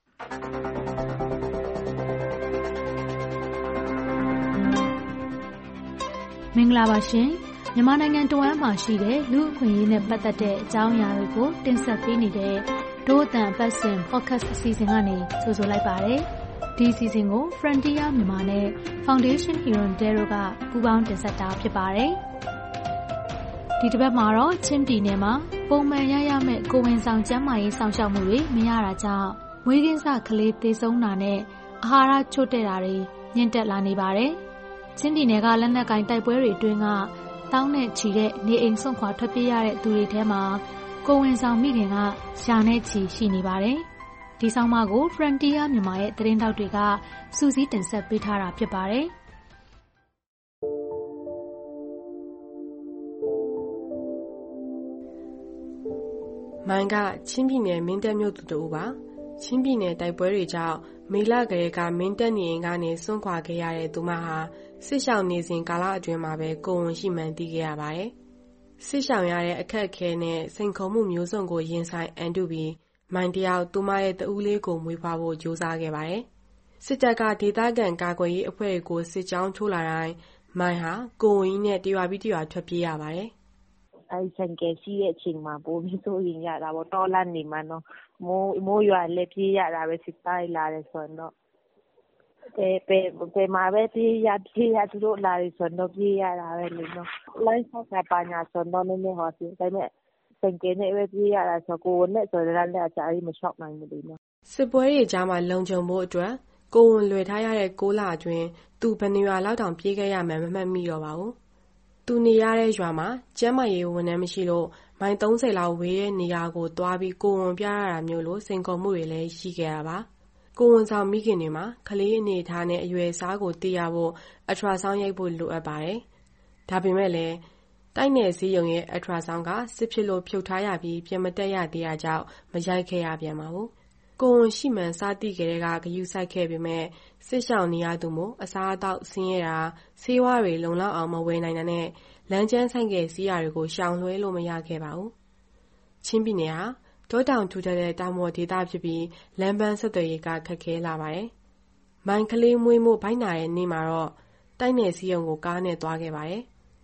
မင်္ဂလာပါရှင်မြန်မာနိုင်ငံတဝန်းမှာရှိတဲ့လူအခွင့်အရေးနဲ့ပတ်သက်တဲ့အကြောင်းအရာတွေကိုတင်ဆက်ပေးနေတဲ့ဒို့အတန်အပတ်စဉ် podcast အစီအစဉ်ကနေကြိုဆိုလိုက်ပါတယ်။ဒီအစီအစဉ်ကို Frontier မြန်မာနဲ့ Foundation Hero Dero ကပူးပေါင်းတင်ဆက်တာဖြစ်ပါတယ်။ဒီတစ်ပတ်မှာတော့ချင်းပြည်နယ်မှာပုံမှန်ရရမယ့်ကိုဝင်ဆောင်ကျန်းမာရေးဆောင်ရှောက်မှုတွေမရတာကြောင့်မွေးကင်းစကလေးသေဆုံးတာနဲ့အာဟာရချို့တဲ့တာတွေမြင့်တက်လာနေပါတယ်။ချင်းပြည်နယ်ကလက်နက်ကင်တိုက်ပွဲတွေအတွင်းကတောင်းနဲ့ချီတဲ့နေအိမ်ဆွန့်ခွာထွက်ပြေးရတဲ့သူတွေထဲမှာကိုဝင်ဆောင်မိခင်ကရှာနဲ့ချီရှိနေပါတယ်။ဒီဆောင်မကို Frontier မြန်မာရဲ့သတင်းတောက်တွေကစူးစီးတင်ဆက်ပေးထားတာဖြစ်ပါတယ်။မိုင်းကချင်းပြည်နယ်မင်းတပ်မြို့သူတူပါချင်းပြည်နယ်တိုက်ပွဲတွေကြောင့်မေလကလေးကမင်းတပ်နေအိမ်ကနေစွန့်ခွာခဲ့ရတဲ့သူမဟာစစ်ရှောင်နေစဉ်ကာလအတွင်းမှာပဲကိုယ်ဝန်ရှိမှန်သိခဲ့ရပါတယ်။စစ်ရှောင်ရတဲ့အခက်အခဲနဲ့စိန်ခေါ်မှုမျိုးစုံကိုရင်ဆိုင်အန်တုပြီးမိုင်းတယောက်သူမရဲ့တဦးလေးကိုမွေးဖွားဖို့ကြိုးစားခဲ့ပါတယ်။စစ်တပ်ကဒေသခံကာကွယ်ရေးအဖွဲ့တွေကိုစစ်ကြောင်းထိုးလာတိုင်းမိုင်းဟာကိုယ်ဝန်ကြီးနဲ့တရွာပြီးတရွာထွက်ပြေးရပါတယ်။အဲဒီဆိုင်ကယ်ရှိတဲ့အချိန်မှာပိုပြီးစိုးရိမ်ရတာပေါ့တောလန့်နေမှာနော်မိုးမိုးရွာလည်းပြေးရတာပဲစစ်သားလာတယ်ဆိုတော့အဲပဲပဲမှာပဲပြေးရပြေးရသူတို့လာတယ်ဆိုတော့ပြေးရတာပဲလေနော်လိုင်းဆောက်ကပါညာဆိုတော့နည်းနည်းဟောစီဒါပေမဲ့ဆိုင်ကယ်နဲ့ပဲပြေးရတာဆိုကိုယ်နဲ့ဆိုတော့လည်းအကြအကြီးမလျှောက်နိုင်ဘူးလေနော်စစ်ပွဲတွေကြားမှာလုံခြုံဖို့အတွက်ကိုယ်ဝန်လွယ်ထားရတဲ့ကိုလအတွင်းသူဘယ်နေရာလောက်တောင်ပြေးခဲ့ရမှန်းမမှတ်မိတော့ပါဘူးသူနေရတဲ့ရွာမှာကျန်းမာရေးဝန်ထမ်းမရှိလို့မိုင်သုံးဆယ်လောက်ဝေးတဲ့နေရာကိုသွားပြီးကိုယ်ဝန်ပြရတာမျိုးလို့စိန်ခေါ်မှုတွေလည်းရှိခဲ့တာပါကိုယ်ဝန်ဆောင်မိခင်တွေမှာကလေးအနေထားနဲ့အရွယ်အစားကိုသိရဖို့အထရာဆောင်းရိုက်ဖို့လိုအပ်ပါတယ်ဒါပေမဲ့လည်းတိုက်နယ်စည်းရုံရဲ့အထရာဆောင်းကစစ်ဖြစ်လို့ဖြုတ်ထားရပြီးပြင်မတက်ရသေးတာကြောင့်မရိုက်ခဲ့ရပြန်ပါဘူးကိုယ်ဝန်ရှိမှန်စားတိကလေးကဂယုစိုက်ခဲ့ပေမဲ့စစ်ရှောင်နေရသူမို့အစားအသောက်ဆင်းရဲတာဆေးဝါးတွေလုံလောက်အောင်မဝယ်နိုင်တာနဲ့လမ်းကျန်းဆိုင်ကယ်စီးရာတွေကိုရှောင်လွှဲလို့မရခဲ့ပါဘူးချင်းပြည်နယ်ဟာတောတောင်ထူထပ်တဲ့တောင်ပေါ်ဒေသဖြစ်ပြီးလမ်းပန်းဆက်သွယ်ရေးကခက်ခဲလာပါတယ်မိုင်းကလေးမွေးမှုဘိုင်းနာတဲ့နေ့မှာတော့တိုက်နယ်စည်းရုံကိုကားနဲ့သွားခဲ့ပါတယ်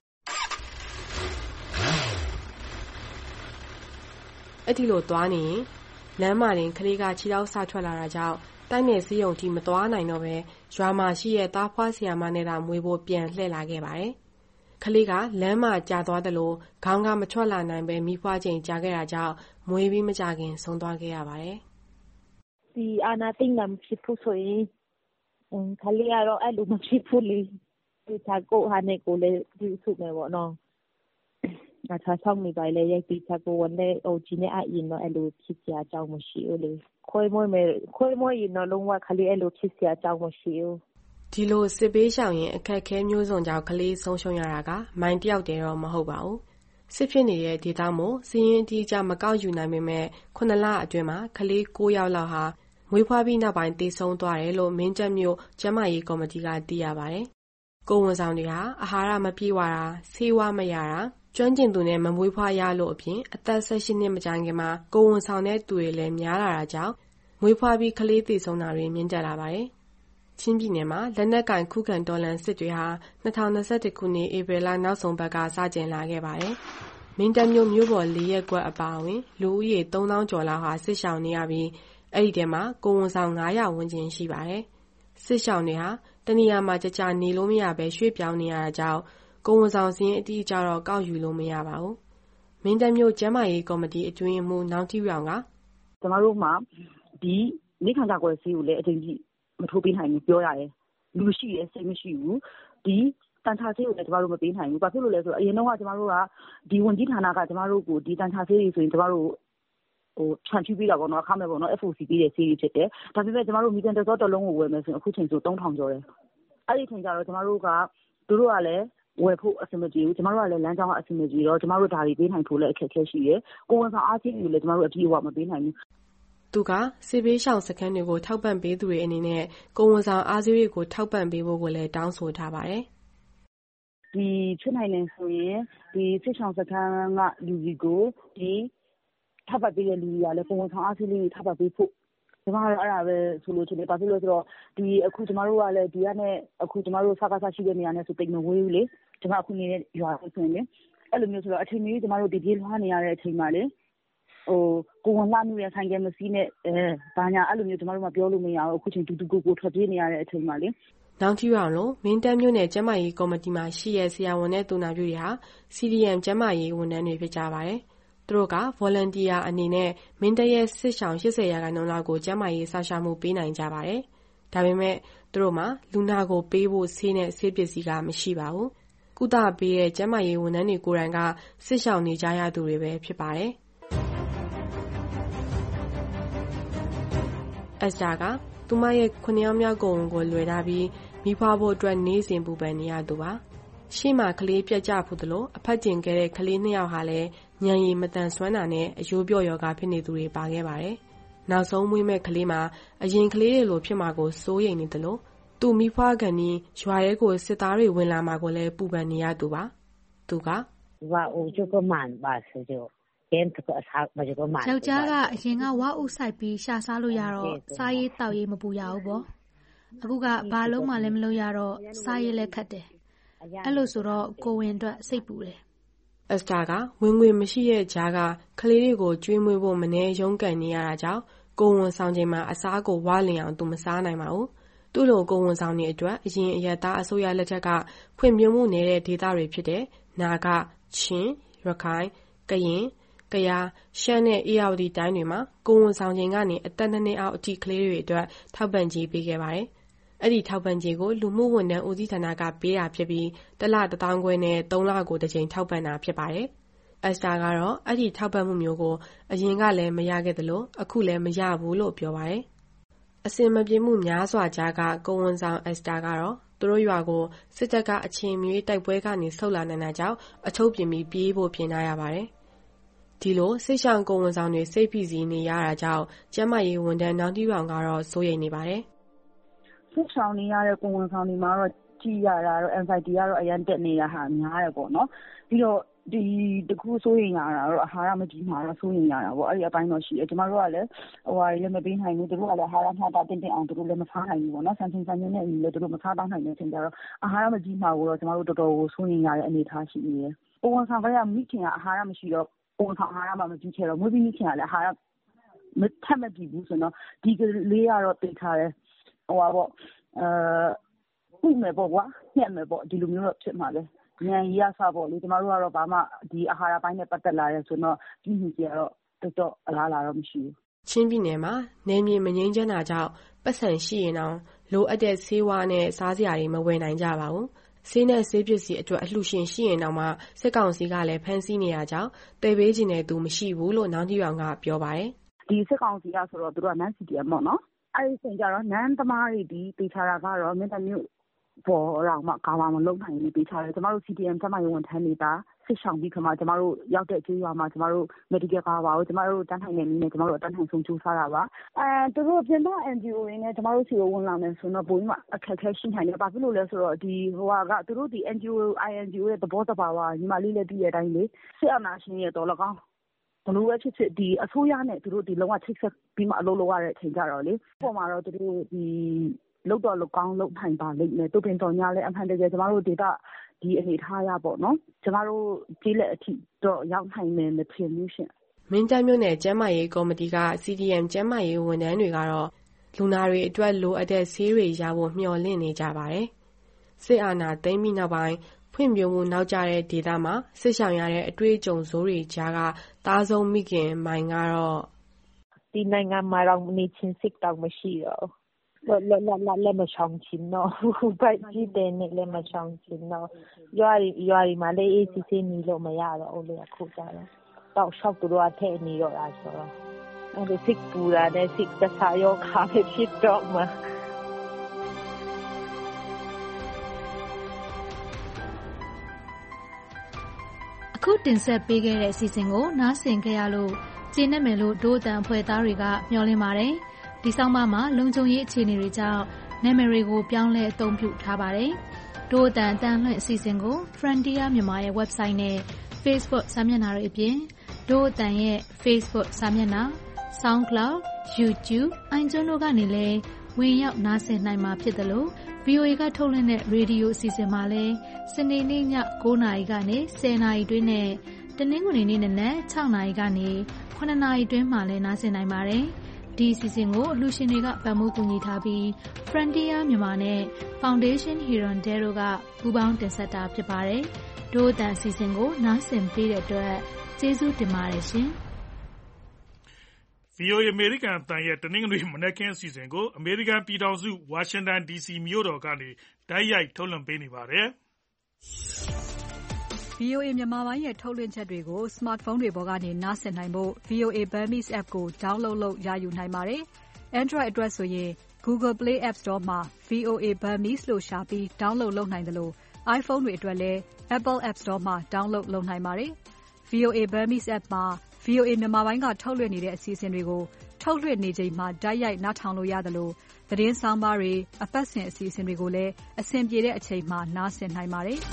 အဲ့ဒီလိုသွားနေရင်လမ်းမှာတင်ကလေးကခြေထောက်ဆထွက်လာတာကြောင့်တိုက်နယ်စည်းရုံထိမသွားနိုင်တော့ပဲရွာမှာရှိတဲ့သားဖွားဆရာမနဲ့သာမွေးဖို့ပြန်လှည့်လာခဲ့ပါတယ်ကလေးကလမ်းမှာကြာသွားတယ်လို့ခေါင်းကမထွက်လာနိုင်ပဲမိဖွားချိန်ကြာခဲ့တာကြောင့်မွေးပြီးမကြခင်ဆုံးသွားခဲ့ရပါတယ်။ဒီအာနာသိမ့်မှဖြစ်ဖို့ဆိုရင်ကလေးကတော့အဲ့လိုမဖြစ်ဘူးလေဒီချာကိုဟာနေကိုလည်းဒီစုမယ်ပေါ့နော်။အခြားဆောင်နေပါလေရိုက်ပြီးချာကိုဝန်နဲ့အိုဂျီနဲ့အရင်တော့အဲ့လိုဖြစ်စရာအကြောင်းမရှိဘူးလေ။ခွဲမွေးမယ်ခွဲမွေးရင်တော့လုံးဝကလေးအဲ့လိုဖြစ်စရာအကြောင်းမရှိဘူး။ဒီလိုစစ်ပေးရှောင်ရင်အခက်အခဲမျိုးစုံကြောင့်ကလေးဆုံးရှုံးရတာကမိုင်းတယောက်တည်းတော့မဟုတ်ပါဘူး။စစ်ဖြစ်နေတဲ့ဒေသမို့စီးရင်အတိအကျမကောက်ယူနိုင်ပေမဲ့ခုနှစ်လအတွင်းမှာကလေး၉ယောက်လောက်ဟာမွေးဖွားပြီးနောက်ပိုင်းသေဆုံးသွားတယ်လို့မင်းတပ်မြို့ကျန်းမာရေးကော်မတီကသိရပါတယ်။ကိုယ်ဝန်ဆောင်တွေဟာအာဟာရမပြည့်ဝတာဆေးဝါးမရတာကျွမ်းကျင်သူနဲ့မမွေးဖွားရလို့အပြင်အသက်၁၈နှစ်မတိုင်ခင်မှာကိုယ်ဝန်ဆောင်တဲ့သူတွေလည်းများလာတာကြောင့်မွေးဖွားပြီးကလေးသေဆုံးတာတွေမြင့်တက်လာပါတယ်။ချင်းပြည်နယ်မှာလက်နက်ကင်ခုခံတော်လှန်စစ်တွေဟာ၂၀၂၁ခုနှစ်ဧပြီလနောက်ဆုံးပတ်ကစတင်လာခဲ့ပါတယ်။မင်းတပ်မြို့မြို့ပေါ်လေးရပ်ကွက်အပါအဝင်လူဦးရေသုံးသောင်းကျော်လောက်ဟာစစ်ရှောင်နေရပြီးအဲ့ဒီထဲမှာကိုယ်ဝန်ဆောင်၅ရာဝန်းကျင်ရှိပါတယ်။စစ်ရှောင်တွေဟာတနေရာမှာကြကြနေလို့မရပဲရွှေ့ပြောင်းနေရတာကြောင့်ကိုယ်ဝန်ဆောင်စီးရင်အတိအကျတော့ကောက်ယူလို့မရပါဘူး။မင်းတပ်မြို့ကျန်းမာရေးကော်မတီအတွင်းမှူးနောင်တီရောင်ကကျမတို့မှာဒီမိခံကာကွယ်ဆေးကိုလည်းအချိန်ကြီးမထိုးပေးနိုင်ဘူးပြောရတယ်လူရှိရဲစိတ်မရှိဘူးဒီတန်ချာဆေးကိုလည်းကျမတို့မပေးနိုင်ဘူးဘာဖြစ်လို့လဲဆိုတော့အရင်တော့ကကျမတို့ကဒီဝန်ကြီးဌာနကကျမတို့ကိုဒီတန်ချာဆေးတွေဆိုရင်ကျမတို့ဟိုခြံပြပေးတာပေါ့နော်အခမဲ့ပေါ့နော် F O C ပေးတဲ့ဆေးတွေဖြစ်တယ်ဒါပေမဲ့ကျမတို့မီကန်တစောတစ်လုံးကိုဝယ်မယ်ဆိုရင်အခုချိန်ဆိုသုံးထောင်ကျော်တယ်အဲ့ဒီချိန်ကျတော့ကျမတို့ကတို့တို့ကလည်းဝယ်ဖို့အဆင်မပြေဘူးကျမတို့ကလည်းလမ်းကြောင်းကအဆင်မပြေတော့ကျမတို့ဒါတွေပေးနိုင်ဖို့လည်းအခက်အခဲရှိတယ်ကိုဝန်ဆောင်အားကြီးတွေလည်းကျမတို့အပြည့်အဝမပေးနိုင်ဘူးသူကစစ်ဘေးရှောင်စခန်းတွေကိုထောက်ပံ့ပေးသူတွေအနေနဲ့ကိုဝန်ဆောင်အားစီးတွေကိုထောက်ပံ့ပေးဖို့ကိုလည်းတောင်းဆိုထားပါတယ်။ဒီဖြစ်နိုင်တယ်ဆိုရင်ဒီစစ်ရှောင်စခန်းကလူတွေကိုဒီထောက်ပံ့ပေးတဲ့လူတွေကလည်းကိုဝန်ဆောင်အားစီးလေးတွေထောက်ပံ့ပေးဖို့ကျမတို့အဲ့ဒါပဲဆိုလို့ချင်တယ်။ဘာဖြစ်လို့ဆိုတော့ဒီအခုကျမတို့ကလည်းဒီကနဲ့အခုကျမတို့စကားစားရှိတဲ့နေရာနဲ့ဆိုတိတ်မဝေးဘူးလေ။ကျမအခုနေတဲ့ရွာဆိုရင်လေအဲ့လိုမျိုးဆိုတော့အချိန်ကြီးကျမတို့ဒီပြေးလွှားနေရတဲ့အချိန်မှာလေဟိုကိုဝန်လှမှုရဆိုင်ကမစီးနဲ့အဲဘာညာအဲ့လိုမျိုးကျမတို့မပြောလို့မရဘူးအခုချိန်တူတူကိုကိုထွက်ပြေးနေရတဲ့အချိန်မှာလေနောင်ထီအောင်လို့မင်းတပ်မြို့နယ်ကျန်းမာရေးကော်မတီမှာရှိရဆရာဝန်နဲ့တူနာပြုတွေဟာ C D M ကျန်းမာရေးဝန်ထမ်းတွေဖြစ်ကြပါတယ်သူတို့က volunteer အနေနဲ့မင်းတပ်ရဲ့စစ်ရှောင်၈၀ရာခိုင်နှုန်းလောက်ကိုကျန်းမာရေးစောင့်ရှောက်မှုပေးနိုင်ကြပါတယ်ဒါပေမဲ့သူတို့မှာလူနာကိုပေးဖို့ဆေးနဲ့ဆေးပစ္စည်းကမရှိပါဘူးကုသပေးတဲ့ကျန်းမာရေးဝန်ထမ်းတွေကိုယ်တိုင်ကစစ်ရှောင်နေကြရသူတွေပဲဖြစ်ပါတယ်အက်စတာကသူမရဲ့ခုနှစ်ယောက်မြောက်ကိုယ်ကိုလွယ်ထားပြီးမိဖွားဖို့အတွက်နေစဉ်ပူပန်နေရသူပါရှေ့မှာကလေးပြက်ကြဖူးသလိုအဖက်ကျင်ခဲ့တဲ့ကလေးနှစ်ယောက်ဟာလည်းဉာဏ်ရည်မတန်ဆွမ်းတာနဲ့အရိုးပြော့ရောဂါဖြစ်နေသူတွေပါခဲ့ပါတယ်။နောက်ဆုံးမွေးမဲ့ကလေးမှာအရင်ကလေးတွေလိုဖြစ်မှာကိုစိုးရိမ်နေတယ်လို့သူမိဖွားကန်ကြီးရွာရဲကိုစစ်သားတွေဝင်လာမှာကိုလည်းပူပန်နေရသူပါ။သူကဝါအိုကျကမန်ပါစကြောကျန်ကအစားမကျကမန်ယောက်ျားကအရင်ကဝါအုပ်ဆိုင်ပြီးရှာစားလို့ရတော့စားရေးတောက်ရေးမပူရဘူးပေါ့။အခုကဘာလုံးမှလည်းမလုပ်ရတော့စားရေးလည်းခက်တယ်။အဲ့လိုဆိုတော့ကိုဝင်အတွက်စိတ်ပူတယ်။အစတာကဝင်ငွေမရှိတဲ့ကြားကကလေးတွေကိုကျွေးမွေးဖို့မနှဲရုန်းကန်နေရတာကြောင့်ကိုဝန်ဆောင်ချိန်မှာအစားကိုဝါလင်အောင်သူမစားနိုင်ပါဘူး။သူ့လိုကိုဝန်ဆောင်တွေအတွက်အရင်အရသားအစိုးရလက်ထက်ကဖွံ့ဖြိုးမှုနေတဲ့ဒေသတွေဖြစ်တဲ့နာဂချင်းရခိုင်ကရင်ကယားရှမ်းနဲ့အေရဝတီတိုင်းတွေမှာကိုဝန်ဆောင်ချိန်ကနေအသက်နှစ်နှစ်အောက်အထိကလေးတွေအတွက်ထောက်ပံ့ကြေးပေးခဲ့ပါတယ်။အဲ့ဒီထောက်ပံ့ကြေးကိုလူမှုဝန်ထမ်းဦးစီးဌာနကပေးတာဖြစ်ပြီးတစ်လတစ်သောင်းခွဲနဲ့သုံးလကိုတစ်ကြိမ်ထောက်ပံ့တာဖြစ်ပါတယ်။အက်စတာကတော့အဲ့ဒီထောက်ပံ့မှုမျိုးကိုအရင်ကလည်းမရခဲ့သလိုအခုလည်းမရဘူးလို့ပြောပါတယ်။အစင်မပြေမှုများစွာကြားကကိုဝန်ဆောင်အက်စတာကတော့သူတို့ရွာကိုစစ်တပ်ကအချိန်မီတိုက်ပွဲကနေဆုတ်လာနိုင်တာကြောင့်အချုပ်ပြင်ပြီးပြေးဖို့ပြင်ထားရပါတယ်။ဒီလိုစိတ်ရှောင်ကိုဝန်ဆောင်တွေစိတ်ဖိစီးနေရတာကြောင့်ကျန်းမာရေးဝန်ထမ်းနောင်တီရောင်ကတော့စိုးရိမ်နေပါတယ်။စိတ်ရှောင်နေရတဲ့ကိုဝန်ဆောင်တွေမှာတော့ကြည်ရတာတော့ anxiety ကတော့အရင်တက်နေတာဟာများတယ်ပေါ့နော်။ပြီးတော့ဒီတခုစိုးရိမ်ရတာတော့အာဟာရမကြီးမှာတော့စိုးရိမ်ရတာပေါ့အဲ့ဒီအပိုင်းတော့ရှိတယ်ကျမတို့ကလည်းဟိုဟာလည်းမပေးနိုင်ဘူးတို့ကလည်းအာဟာရမျှတတင်းတင်းအောင်တို့လည်းမစားနိုင်ဘူးပေါ့နော်ဆန်ချင်းဆန်ချင်းနဲ့လည်းတို့မစားတော့နိုင်တဲ့အချိန်ကျတော့အာဟာရမကြီးမှာကိုတော့ကျမတို့တော်တော်ကိုစိုးရိမ်ရတဲ့အနေအထားရှိနေတယ်။ကိုဝန်ဆောင်ကလည်းမိခင်ကအာဟာရမရှိတော့ကိုဝန်ဆောင်အာဟာရမှမကြီးချဲတော့မွေးပြီးမိခင်ကလည်းအာဟာရမထက်မကြည့်ဘူးဆိုတော့ဒီကလေးကတော့သိထားတယ်ဟိုပါပေါ့အဲဥမဲ့ပေါ့ကွာညက်မဲ့ပေါ့ဒီလိုမျိုးတော့ဖြစ်မှာလေဉာဏ်ရည်ရစားပေါ့လေကျမတို့ကတော့ဘာမှဒီအာဟာရပိုင်းနဲ့ပတ်သက်လာရဲဆိုတော့ပြည်သူတွေကတော့တော်တော်အလားလာတော့မရှိဘူးချင်းပြည်နယ်မှာနယ်မြေမငြိမ်းချမ်းတာကြောင့်ပတ်စံရှိရင်တော့လိုအပ်တဲ့ဆေးဝါးနဲ့စားစရာတွေမဝယ်နိုင်ကြပါဘူးဆေးနဲ့ဆေးပစ္စည်းအတွက်အလှူရှင်ရှိရင်တော့မှစစ်ကောင်စီကလည်းဖမ်းဆီးနေရကြောင်းတည်ပေးခြင်းနဲ့သူမရှိဘူးလို့နောင်တီရောင်ကပြောပါတယ်ဒီစစ်ကောင်စီကဆိုတော့သူတို့ကနန်းစီတီအမ်ပေါ့နော်အဲ့ဒီဆိုကြတော့နန်းသမားတွေဒီတေချာတာကတော့မင်းသမီးပေါ်တော့မှကာလာမလုံးနိုင်ဘူးပေးချတယ်ကျမတို့ စီ တီ အမ် ကျမရုံဝန်ထမ်းနေတာစစ်ဆောင်ပြီးခါမှကျမတို့ရောက်တဲ့ကြေးရွာမှာကျမတို့ medical ကားပါကိုကျမတို့တန်းထိုင်နေနေနဲ့ကျမတို့အတန်းထိုင်ဆုံးကျူးစားတာပါအဲသူတို့ပြင်တော့ အန် ဂျီ အို ရင်းနဲ့ကျမတို့စီကိုဝင်လာမယ်ဆိုတော့ဘုံမှာအခက်အခဲရှိနေတယ်ဘာဖြစ်လို့လဲဆိုတော့ဒီဟိုကသူတို့ဒီ အန် ဂျီ အို အိုင် အန် ဂျီ အို ရဲ့သဘောတဘာဝညီမလေးလည်းပြီးတဲ့အတိုင်းလေစစ်အာဏာရှင်ရဲ့တော်လကောင်းဘလို့ပဲဖြစ်ဖြစ်ဒီအစိုးရနဲ့သူတို့ဒီလုံးဝချိတ်ဆက်ပြီးမှအလုပ်လုပ်ရတဲ့အချိန်ကြတော့လေပုံမှာတော့သူတို့ဒီလောက်တော့လောက်ကောင်းလောက်ထိုင်ပါလိမ့်မယ်သူပင်တော်ညာလဲအမှန်တကယ်ကျမတို့ဒေတာဒီအနေထားရပေါ့နော်ကျမတို့ကြီးလက်အထိတော့ရောက်နိုင်မယ်မထင်ဘူးရှင်မင်းတပ်မြို့နယ်ကျန်းမာရေးကော်မတီက စီ တီ အမ် ကျန်းမာရေးဝန်ထမ်းတွေကတော့လူနာတွေအတွက်လိုအပ်တဲ့ဆေးတွေရဖို့မျှော်လင့်နေကြပါတယ်စစ်အာဏာသိမ်းပြီးနောက်ပိုင်းဖွံ့ဖြိုးမှုနောက်ကျတဲ့ဒေသမှာစစ်ဆောင်ရတဲ့အတွေ့အကြုံဆိုးတွေကြားကသားဆုံးမိခင်မိုင်ကတော့ဒီနိုင်ငံမှာတော့နေချင်းစစ်တောင်မရှိတော့လက်လက်လက်လက်မဆောင်ချင်တော့ဘိုက်ကြီးတဲ့နဲ့လက်မဆောင်ချင်တော့ရွာရွာဒီမှာလေးအေးစစ်စစ်နေလို့မရတော့ဘူးလေအခုကျတော့တောက်လျှောက်သူတို့အထက်နေတော့တာဆိုတော့အဲ့ဒီစစ်ပူတာနဲ့စစ်တဆာရောခါဖြစ်တော့မှာအခုတင်ဆက်ပေးခဲ့တဲ့အစီအစဉ်ကိုနားဆင်ကြရလို့ကျေနပ်မယ်လို့ဒို့အတန်အဖွဲ့သားတွေကမျှော်လင့်ပါတယ်ဒီဆောင်မမှာလုံခြုံရေးအခြေအနေတွေကြောင့်နာမည်တွေကိုပြောင်းလဲအသုံးပြုထားပါတယ်။ဒို့အတန်အတန်လွှင့်အစီအစဉ်ကို Frontier မြန်မာရဲ့ website နဲ့ Facebook စာမျက်နှာတွေအပြင်ဒို့အတန်ရဲ့ Facebook စာမျက်နှာ SoundCloud, YouTube, iTunes တို့ကနေလည်းဝင်ရောက်နားဆင်နိုင်မှာဖြစ်တယ်လို့ ဗွီအိုအေ ကထုတ်လွှင့်တဲ့ရေဒီယိုအစီအစဉ်မှာလည်းစနေနေ့ည၉နာရီကနေ၁၀နာရီတွင်းနဲ့တနင်္ဂနွေနေ့နနက်၆နာရီကနေ၇နာရီတွင်းမှာလည်းနားဆင်နိုင်ပါတယ်။ဒီအစီအစဉ်ကိုအလှူရှင်တွေကပံ့ပိုးကူညီထားပြီး Frontier မြန်မာနဲ့ Foundation Hirondelle တို့ကပူးပေါင်းတင်ဆက်တာဖြစ်ပါတယ်။ဒို့အတန်အစီအစဉ်ကိုနားဆင်ပေးတဲ့အတွက်ကျေးဇူးတင်ပါတယ်ရှင်။ဗွီအိုအေ အမေရိကန်အသံရဲ့တနင်္ဂနွေမနက်ခင်းအစီအစဉ်ကိုအမေရိကန်ပြည်ထောင်စုဝါရှင်တန်ဒီစီမြို့တော်ကနေတိုက်ရိုက်ထုတ်လွှင့်ပေးနေပါတယ်။ဗွီအိုအေ မြန်မာပိုင်းရဲ့ထုတ်လွှင့်ချက်တွေကို Smartphone တွေပေါ်ကနေနားဆင်နိုင်ဖို့ ဗွီအိုအေ Burmese app ကို download လုပ်ရယူနိုင်ပါတယ်။ Android အတွက်ဆိုရင် Google Play App Store မှာ ဗွီအိုအေ Burmese လို့ရှာပြီး download လုပ်နိုင်တယ်လို့ iPhone တွေအတွက်လည်း Apple App Store မှာ download လုပ်နိုင်ပါတယ်။ V O A Burmese app မှာ V O A မြန်မာပိုင်းကထုတ်လွှင့်နေတဲ့အစီအစဉ်တွေကိုထုတ်လွှင့်နေချိန်မှာတိုက်ရိုက်နားထောင်လို့ရတယ်လို့သတင်းဆောင်ပါတွေအပတ်စဉ်အစီအစဉ်တွေကိုလည်းအဆင်ပြေတဲ့အချိန်မှာနားဆင်နိုင်ပါတယ်။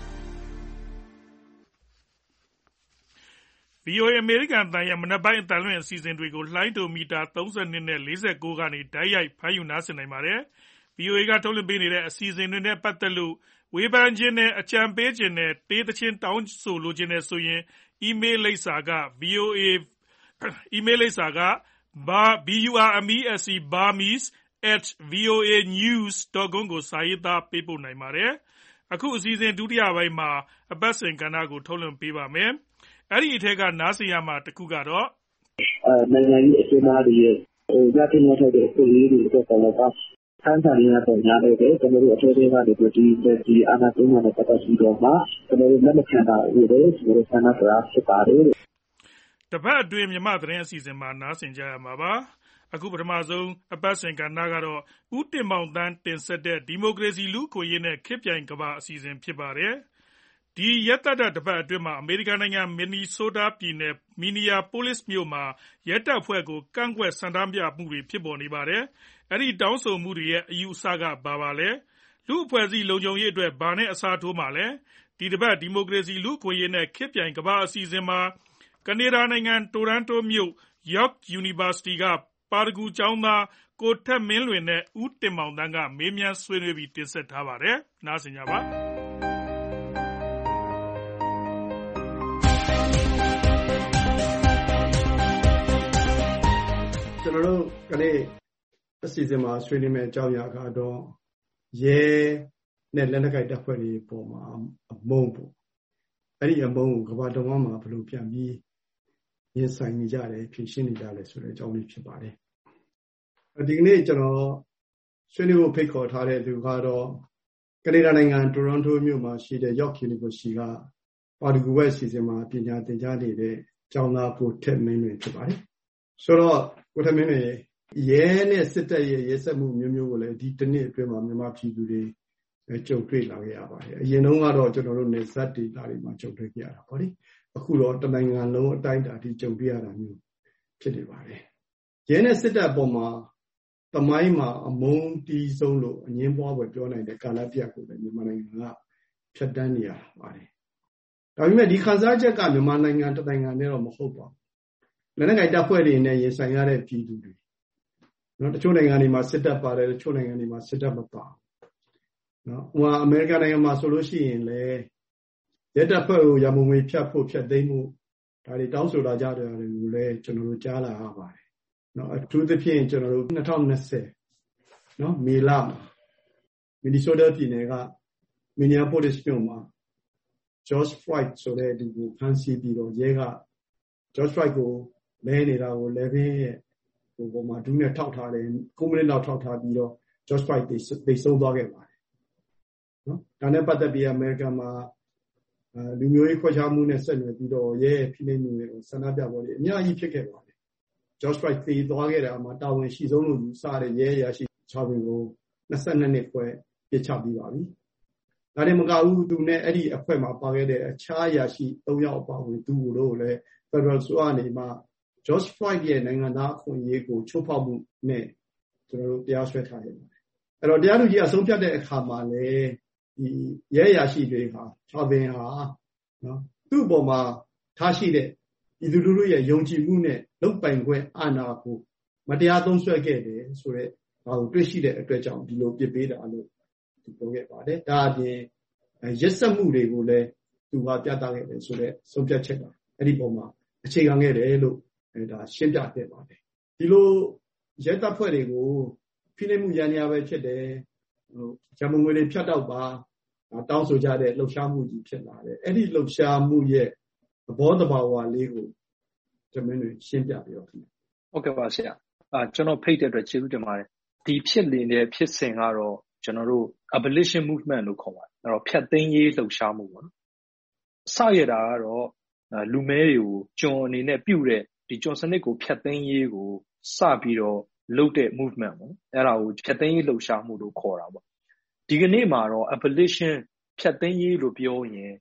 V O A အမေရိကန်အသံရဲ့မနက်ပိုင်းအသံလွှင့်အစီအစဉ်တွေကိုလှိုင်းဒိုမီတာသုံး၂နဲ့၄၉ကနေတိုက်ရိုက်ဖမ်းယူနားဆင်နိုင်ပါတယ်။ V O A ကထုတ်လွှင့်ပေးနေတဲ့အစီအစဉ်တွေနဲ့ပတ်သက်လို့ဝေဖန်ခြင်းနဲ့အကြံပေးခြင်းနဲ့တေးသချင်းတောင်းဆိုလိုခြင်းနဲ့ဆိုရင် email လိပ်စာက voa email လိပ်စာက burmese at voanews dot com ကိုစာရေးသားပေးပို့နိုင်ပါတယ်။အခုအစီအစဉ်ဒုတိယပိုင်းမှာအပတ်စဉ်ကဏ္ဍကိုထုတ်လွှင့်ပေးပါမယ်။အဲ့ဒီအထက်ကနားဆင်ရမှာတခုကတော့အဲနိုင်ငံရေးအစိုးရတွေရဲ့ဟိုရတဲ့နောက်တဲ့အခွင့်အရေးတွေတော့တော့ပါဆန်းဆန်းရတော့ညာတော့တယ်ကျွန်တော်တို့အထက်တွေကဒီဒီအာဏာသိမ်းတဲ့ပတ်သက်ပြီးတော့မှကျွန်တော်တို့လက်မခံတာဦးတယ်ကျွန်တော်ဆန္ဒပြဖြစ်ပါတယ်တပတ်အတွင်းမြန်မာသတင်းအစီအစဉ်မှာနားဆင်ကြရမှာပါအခုပထမဆုံးအပတ်စဉ်ကဏ္ဍကတော့ဦးတင်မောင်သန်းတင်ဆက်တဲ့ဒီမိုကရေစီလူ့အခွင့်အရေးနဲ့ခေတ်ပြိုင်ကမ္ဘာအစီအစဉ်ဖြစ်ပါတယ်ဒီရက်သတ္တတပတ်အတွင်းမှာအမေရိကန်နိုင်ငံမင်နီဆိုးတားပြည်နယ်မီနီယာပိုလစ်မြို့မှာရဲတပ်ဖွဲ့ကိုကန့်ကွက်ဆန္ဒပြမှုတွေဖြစ်ပေါ်နေပါတယ်အဲ့ဒီတောင်းဆိုမှုတွေရဲ့အယူအဆကဘာပါလဲလူအဖွဲ့အစည်းလုံခြုံရေးအတွက်ဘာနဲ့အစားထိုးမှာလဲဒီတပတ်ဒီမိုကရေစီလူ့အခွင့်အရေးနဲ့ခေတ်ပြိုင်ကမ္ဘာအစီအစဉ်မှာကနေဒါနိုင်ငံတိုရန်တိုမြို့ York University ကပါရဂူကျောင်းသားကိုထက်မင်းလွင်နဲ့ဦးတင်မောင်သန်းကမေးမြန်းဆွေးနွေးပြီးတင်ဆက်ထားပါတယ်နားဆင်ကြပါကျွန်တော်တို့ကနေ့အစီအစဉ်မှာဆွေးနွေးမယ့်အကြောင်းအရာကတော့ရဲနဲ့လက်နက်ကိုင်တပ်ဖွဲ့တွေပေါ်မှာအမုန်းပေါ့အဲ့ဒီအမုန်းကိုကမ္ဘာတော်မှာဘယ်လိုပြန်ပြီးရင်ဆိုင်နေကြတယ်ဖြည့်ရှင်းနေကြတယ်ဆိုတဲ့အကြောင်းလေးဖြစ်ပါတယ်ဒီကနေ့ကျွန်တော်ဆွေးနွေးဖို့ဖိတ်ခေါ်ထားတဲ့သူကတော့ကနေဒါနိုင်ငံတိုရန်တိုမြို့မှာရှိတဲ့ York University ကပါရဂူဝက်အစီအစဉ်မှာပညာသင်ကြားနေတဲ့ကျောင်းသားကိုထက်မင်းလွင်ဖြစ်ပါတယ်ဆိုတော့ကိုထက်မင်းလွင်ရဲနဲ့စစ်တပ်ရဲ့ရဲစက်မှုမျိုးမျိုးကိုလည်းဒီတစ်နှစ်အတွင်းမှာမြန်မာပြည်သူတွေကြုံတွေ့လာခဲ့ရပါတယ်အရင်တုန်းကတော့ကျွန်တော်တို့နေဇက်ဒေတာတွေမှာကြုံတွေ့ခဲ့ရတာပေါ့လေအခုတော့တနိုင်ငံလုံးအတိုင်းအတာထိကြုံတွေ့ရတာမျိုးဖြစ်နေပါတယ်ရဲနဲ့စစ်တပ်ပေါ်မှာသမိုင်းမှာအမုန်းတီးဆုံးလို့အငင်းပွားပွဲပြောနိုင်တဲ့ကာလပြတ်ကိုလည်းမြန်မာနိုင်ငံကဖြတ်တန်းနေရပါတယ်ဒါပေမဲ့ဒီခန်းစားချက်ကမြန်မာနိုင်ငံတနိုင်ငံနဲ့တော့မဟုတ်ပါဘူးလက်နက်ကိုင်တပ်ဖွဲ့တွေနဲ့ရင်ဆိုင်ရတဲ့ပြည်သူတွေနော်တချို့နိုင်ငံတွေမှာစစ်တပ်ပါတယ်တချို့နိုင်ငံတွေမှာစစ်တပ်မပါနော်ဟိုအမေရိကန်နိုင်ငံမှာဆိုလို့ရှိရင်လေရဲတပ်ဖွဲ့ကိုရမုံငွေဖြတ်ဖို့ဖြတ်သိမ်းမှုဒါတွေတောင်းဆိုလာကြတယ်လို့လည်းကျွန်တော်တို့ကြားလာရပါတယ်နော်အထူးသဖြင့်ကျွန်တော်တို့၂၀၂၀နော်မေလမှာမင်နီဆိုးတားပြည်နယ်ကမင်နီယာပိုလစ်မြို့မှာ George Floyd ဆိုတဲ့သူကိုဖမ်းဆီးပြီးတော့ရဲက George Floyd ကိုလဲနေတာကိုလဲဘင်းရဲ့ဟိုပေါ်မှာဒူးနဲ့ထောက်ထားတယ်၉မိနစ်လောက်ထောက်ထားပြီးတော့ George Floyd တိတ်ဆုံးသွားခဲ့ပါတယ်နော်ဒါနဲ့ပတ်သက်ပြီးအမေရိကန်မှာလူမျိုးရေးခွဲခြားမှုနဲ့ဆက်နွယ်ပြီးတော့ရဲဖိနှိပ်မှုတွေကိုဆန္ဒပြပွဲတွေအများကြီးဖြစ်ခဲ့ပါတယ် George Floyd သေသွားခဲ့တာမှာတာဝန်ရှိဆုံးလို့ယူဆတဲ့ရဲရရှိ၆ဦးကို၂၂နှစ်ခွဲပြစ်ချပြီးပါပြီဒါနဲ့မကဘူးသူနဲ့အဲ့ဒီအဖွဲ့မှာပါခဲ့တဲ့အခြားအရာရှိ၃ယောက်အပါအဝင်သူတို့လည်း Federal ဆိုအနေမှာ George Floyd ရဲ့နိုင်ငံသားအခွင့်အရေးကိုချိုးဖောက်မှုနဲ့ကျွန်တော်တို့တရားစွဲထားခဲ့ပါတယ်အဲ့တော့တရားသူကြီးအဆုံးဖြတ်တဲ့အခါမှာလည်းဒီရဲရရှိတွေဟာချာပင်ဟာနော်သူ့ပေါ်မှာထားရှိတဲ့ဒီလူလူရဲ့ယုံကြည်မှုနဲ့လုတ်ပိုင်ခွင့်အာဏာကိုမတရားသုံးစွဲခဲ့တယ်ဆိုတော့ဒါကိုတွေ့ရှိတဲ့အတွက်ကြောင့်ဒီလိုပြစ်ပေးတာလို့သူပြောခဲ့ပါတယ်ဒါအပြင်ရက်စက်မှုတွေကိုလည်းသူကပြသခဲ့တယ်ဆိုတော့ဆုံးဖြတ်ချက်ကအဲ့ဒီပုံမှာအခြေခံခဲ့တယ်လို့ဒါရှင်းပြခဲ့ပါတယ်ဒီလိုရဲတပ်ဖွဲ့တွေကိုဖိနှိပ်မှုရန်ရာပဲဖြစ်တယ်ဟိုဂျမငွေတွေဖြတ်တော့ပါတောင်းဆိုကြတဲ့လှုပ်ရှားမှုကြီးဖြစ်လာတယ်အဲ့ဒီလှုပ်ရှားမှုရဲ့သဘောတဘာဝလေးကိုကျွန်တော်တို့ရှင်းပြပြီးတော့ခင်ဗျဟုတ်ကဲ့ပါဆရာအာကျွန်တော်ဖိတ်တဲ့အတွက်ကျေးဇူးတင်ပါတယ်ဒီဖြစ်နေတဲ့ဖြစ်စဉ်ကတော့ကျွန်တော်တို့ abolition movement လို့ခေါ်ပါတယ်အဲ့တော့ဖြတ်သိမ်းရေးလှုပ်ရှားမှုပေါ့နော်စရတာကတော့လူမဲတွေကိုကျွန်အနေနဲ့ပြုတဲ့ဒီကျွန်စနစ်ကိုဖြတ်သိမ်းရေးကိုစပြီးတော့လုပ်တဲ့ movement ပေါ့အဲ့ဒါကိုဖြတ်သိမ်းရေးလှုပ်ရှားမှုလို့ခေါ်တာပေါ့ဒီကနေ့မှာတော့ abolition ဖြတ်သိမ်းရေးလို့ပြောရင်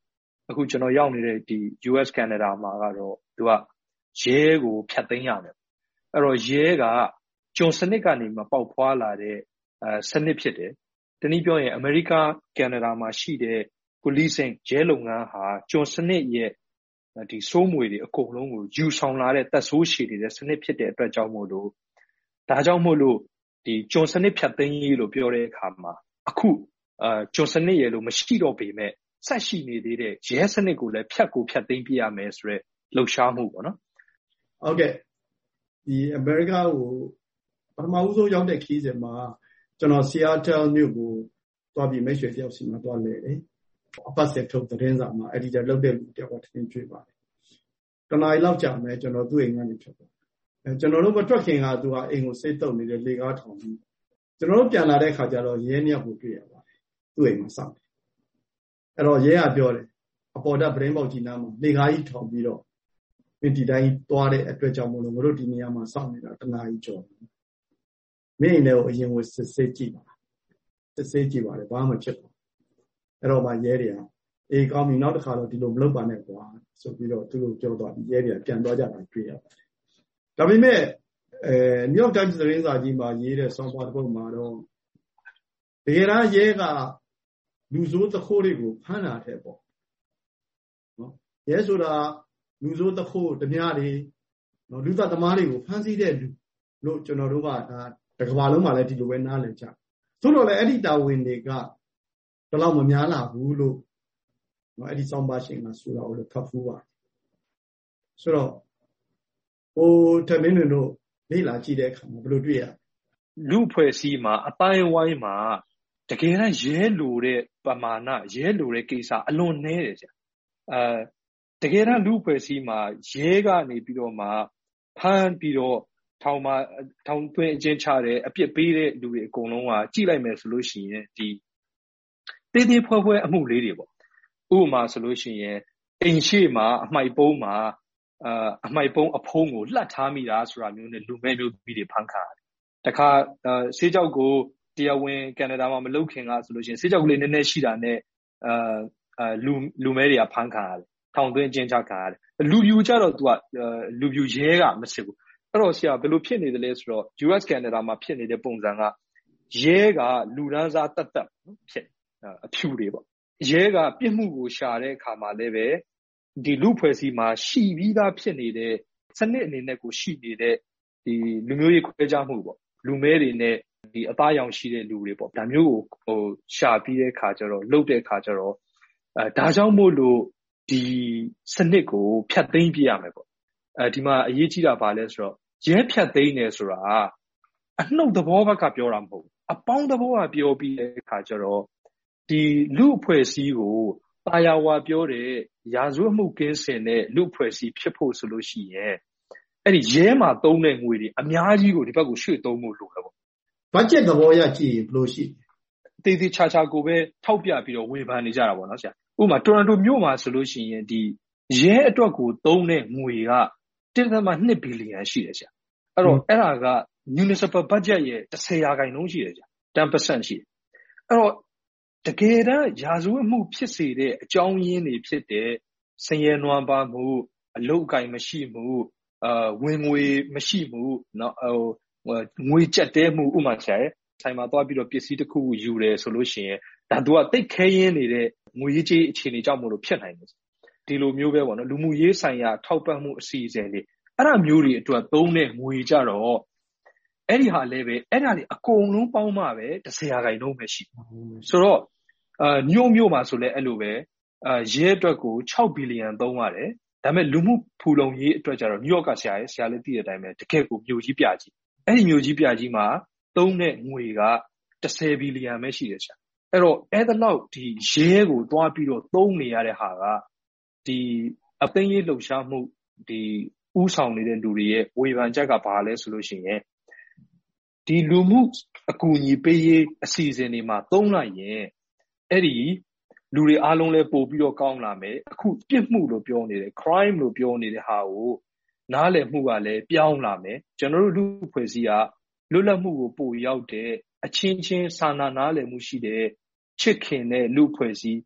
အခုကျွန်တော်ရောက်နေတဲ့ဒီ U S Canada မှာကတော့သူကရဲကိုဖျက်သိမ်းရမယ်အဲ့တော့ရဲကကျွန်စနစ်ကနေမှပေါက်ဖွာလာတဲ့အဲစနစ်ဖြစ်တယ်တနည်းပြောရင်အမေရိကကန်နာဒါမှာရှိတဲ့ policing ရဲလုပ်ငန်းဟာကျွန်စနစ်ရဲ့ဒီစိုးမွေတွေအကုန်လုံးကိုယူဆောင်လာတဲ့တပ်ဆိုးရှည်နေတဲ့စနစ်ဖြစ်တဲ့အတွက်ကြောင့်မို့လို့ဒါကြောင့်မို့လို့ဒီကျွန်စနစ်ဖြတ်သိမ်းရေးလို့ပြောတဲ့အခါမှာအခုအာကျွန်စနစ်ရဲ့လို့မရှိတော့ပေမဲ့ဆက်ရှိနေသေးတဲ့ရဲစနစ်ကိုလည်းဖြတ်ကိုဖြတ်သိမ်းပြရမယ်ဆိုရက်လှုပ်ရှားမှုပေါ့နော်ဟုတ်ကဲ့ဒီအမေရိကကိုပထမဦးဆုံးရောက်တဲ့ခီးစဉ်မှာကျွန်တော် Seattle မြို့ကိုတွားပြီးမိတ်ဆွေတယောက်စီမှာတွားလဲတယ်အပတ်ဆက်ထုတ်သတင်းစာမှာ editor လုပ်တဲ့လူတယောက်ကထင်ကြွေးပါတယ်တနားရီလောက်ကြာမယ်ကျွန်တော်သူ့အိမ်ကနေထွက်သွားအဲကျွန်တော်တို့မထွက်ခင်ကသူကအိမ်ကိုစိတ်တုပ်နေတဲ့လေကားထောင်ပြီးကျွန်တော်တို့ပြန်လာတဲ့ခါကျတော့ရဲနှစ်ယောက်ကိုတွေ့ရပါတယ်သူ့အိမ်မှာစောင့်တယ်အဲ့တော့ရဲကပြောတယ်အပေါ်တက်ပရင်းပေါက်ကြီးနားမှာလေကားကြီးထောင်ပြီးတော့မင်းဒီတိုင်းသွားတဲ့အတွက်ကြောင့်မို့လို့ငါတို့ဒီနေရာမှာစောင့်နေတာတနားကြီးကျော်မင်းလည်းအရင်ကစစ်စစ်ကြည့်ပါစစ်စစ်ကြည့်ပါတယ်ဘာမှမဖြစ်ဘူးအဲ့တော့မှရဲတွေကအေးကောင်းပြီနောက်တစ်ခါတော့ဒီလိုမလုပ်ပါနဲ့ကွာဆိုပြီးတော့သူတို့ပြောသွားပြီးရဲတွေကပြန်သွားကြတာတွေ့ရပါတယ်ဒါပေမဲ့အဲ New York Times သတင်းစာကြီးမှာရေးတဲ့ဆောင်းပါးတစ်ပုဒ်မှာတော့တကယ်တမ်းရဲကလူဆိုးတခိုးတွေကိုဖမ်းတာတဲ့ပေါ့နော်ရဲဆိုတာလူဆိုးတခိုးဓမြတွေနော်လူသားသမားတွေကိုဖမ်းဆီးတဲ့လူလို့ကျွန်တော်တို့ကဒါတကဘာလုံးမှာလည်းဒီလိုပဲနားလည်ကြသို့တော်လည်းအဲ့ဒီတာဝန်တွေကဘယ်တော့မများလာဘူးလို့နော်အဲ့ဒီဆောင်းပါးရှင်ကဆိုတော့လို့ဖတ်ဖူးပါဆိုတော့ဟိုတမင်းတွေတို့လေ့လာကြည့်တဲ့အခါမှာဘယ်လိုတွေ့ရလူဖွဲ့စည်းမှာအတိုင်းဝိုင်းမှာတကယ်တမ်းရဲလိုတဲ့ပမာဏရဲလိုတဲ့ကိစ္စအလွန်နည်းတယ်ကြာအဲတကယ်တမ်းလူဖွဲ့စည်းမှာရဲကနေပြီးတော့မှဖမ်းပြီးတော့ထောင်မှာထောင်သွင်းအကျဉ်းချတယ်အပြစ်ပေးတဲ့လူတွေအကုန်လုံးကကြည့်လိုက်မယ်ဆိုလို့ရှိရင်ဒီတေးသေးဖွဲဖွဲအမှုလေးတွေပေါ့ဥပမာဆိုလို့ရှိရင်အိမ်ရှိမှာအမှိုက်ပုံးမှာအာအမှိုက်ပုံးအဖုံးကိုလှတ်ထားမိတာဆိုတာမျိုးနဲ့လူမဲမျိုးပြီးတွေဖမ်းခါတယ်တခါဆေးကြောက်ကိုတရားဝင်ကန်နာဒါမှာမလုပ်ခင်ကဆိုလို့ရှိရင်ဆေးကြောက်ကလေးနည်းနည်းရှိတာနဲ့အာအာလူလူမဲတွေကဖမ်းခါရတယ်ထောင်သွင်းအကျဉ်းချခါရတယ်လူပြူကြတော့ तू ကလူပြူရဲကမစစ်ဘူးအဲ့တော့ဆရာဘယ်လိုဖြစ်နေတယ်လဲဆိုတော့ U S Canada မှာဖြစ်နေတဲ့ပုံစံကရဲကလူဒန်းစားတက်တက်ဖြစ်အဖြူတွေပေါ့ရဲကပြစ်မှုကိုရှာတဲ့အခါမှာလည်းပဲဒီလူဖွဲ့စည်းမှာရှိပြီးသားဖြစ်နေတဲ့စနစ်အနေနဲ့ကိုရှိနေတဲ့ဒီလူမျိုးရေးခွဲခြားမှုပေါ့လူမဲတွေနဲ့ဒီအသားရောင်ရှိတဲ့လူတွေပေါ့ဒါမျိုးကိုဟိုရှာပြီးတဲ့အခါကျတော့လှုပ်တဲ့အခါကျတော့အဲဒါကြောင့်မို့လို့ဒီစနစ်ကိုဖျက်သိမ်းပြရမယ်ပေါ့အဲဒီမှာအရေးကြီးတာပါလဲဆိုတော့ရဲဖြတ်သိမ်းနေဆိုတာအနှုတ်သဘောဘက်ကပြောတာမဟုတ်ဘူးအပေါင်းသဘောကပြောပြီးတဲ့အခါကျတော့ဒီလူအဖွဲ့အစည်းကိုတာယာဝါပြောတဲ့ရာဇဝတ်မှုကင်းစင်တဲ့လူအဖွဲ့အစည်းဖြစ်ဖို့ဆိုလို့ရှိရင်အဲ့ဒီရဲမှာသုံးတဲ့ငွေတွေအများကြီးကိုဒီဘက်ကိုရွှေ့သုံးဖို့လိုတယ်ပေါ့ဘတ်ဂျက်သဘောရကြည့်ရင်ဘယ်လိုရှိတေးသေးချာချာကိုပဲထောက်ပြပြီးတော့ဝေဖန်နေကြတာပေါ့နော်ဆရာဥပမာတိုရန်တိုမြို့မှာဆိုလို့ရှိရင်ဒီရဲအတွက်ကိုသုံးတဲ့ငွေကတစ်သမနှစ်ဘီလီယံရှိတယ်ဆရာအဲ့တော့အဲ့ဒါက municipal budget ရဲ့tenရာခိုင်နှုန်းရှိတယ်ဆရာten percent ရှိတယ်အဲ့တော့တကယ်တမ်းရာဇဝတ်မှုဖြစ်စေတဲ့အကြောင်းရင်းတွေဖြစ်တဲ့ဆင်းရဲနွမ်းပါမှုအလုတ်အကင်မရှိမှုအာဝင်ငွေမရှိမှုเนาะဟိုငွေကျက်တဲမှုဥပမာဆရာဆိုင်မှာသွားပြီးတော့ပစ္စည်းတစ်ခုယူတယ်ဆိုလို့ရှိရင်ဒါသူကတိတ်ခဲရင်းနေတဲ့ငွေကြေးအခြေအနေကြောင့်မို့လို့ဖြစ်နိုင်တယ်ဒီလိုမျိုးပဲပေါ့နော်လူမှုရေးဆိုင်ရာထောက်ပံ့မှုအစီအစဉ်တွေအဲ့ဒါမျိုးတွေအတွက်သုံးတဲ့ငွေကြတော့အဲ့ဒီဟာလည်းပဲအဲ့ဒါတွေအကုန်လုံးပေါင်းမှပဲtenရာခိုင်နှုန်းပဲရှိဆိုတော့အာညို့မြို့မှာဆိုလဲအဲ့လိုပဲအာရဲအတွက်ကိုsixဘီလီယံသုံးရတယ်ဒါပေမဲ့လူမှုဖူလုံရေးအတွက်ကြတော့ New York ကဆရာရဲ့ဆရာလည်းသိတဲ့အတိုင်းပဲတကယ်ကိုမြို့ကြီးပြကြီးအဲ့ဒီမြို့ကြီးပြကြီးမှာသုံးတဲ့ငွေကtenဘီလီယံပဲရှိတယ်ဆရာအဲ့တော့အဲ့ဒါလောက်ဒီရဲကိုတွားပြီးတော့သုံးနေရတဲ့ဟာကဒီအသိရေးလှုပ်ရှားမှုဒီဥဆောင်နေတဲ့လူတွေရဲ့ဝေဖန်ချက်ကဘာလဲဆိုလို့ရှိရင်ဒီလူမှုအကူအညီပေးရေးအစီအစဉ်တွေမှာသုံးလိုက်ရင်အဲ့ဒီလူတွေအားလုံးလည်းပို့ပြီးတော့ကောင်းလာမယ်အခုပြစ်မှုလို့ပြောနေတယ် crime လို့ပြောနေတဲ့ဟာကိုနားလည်မှုကလည်းပြောင်းလာမယ်ကျွန်တော်တို့လူဖွဲ့စည်းကလွတ်လပ်မှုကိုပို့ရောက်တဲ့အချင်းချင်းစာနာနားလည်မှုရှိတဲ့ချစ်ခင်တဲ့လူဖွဲ့စည်း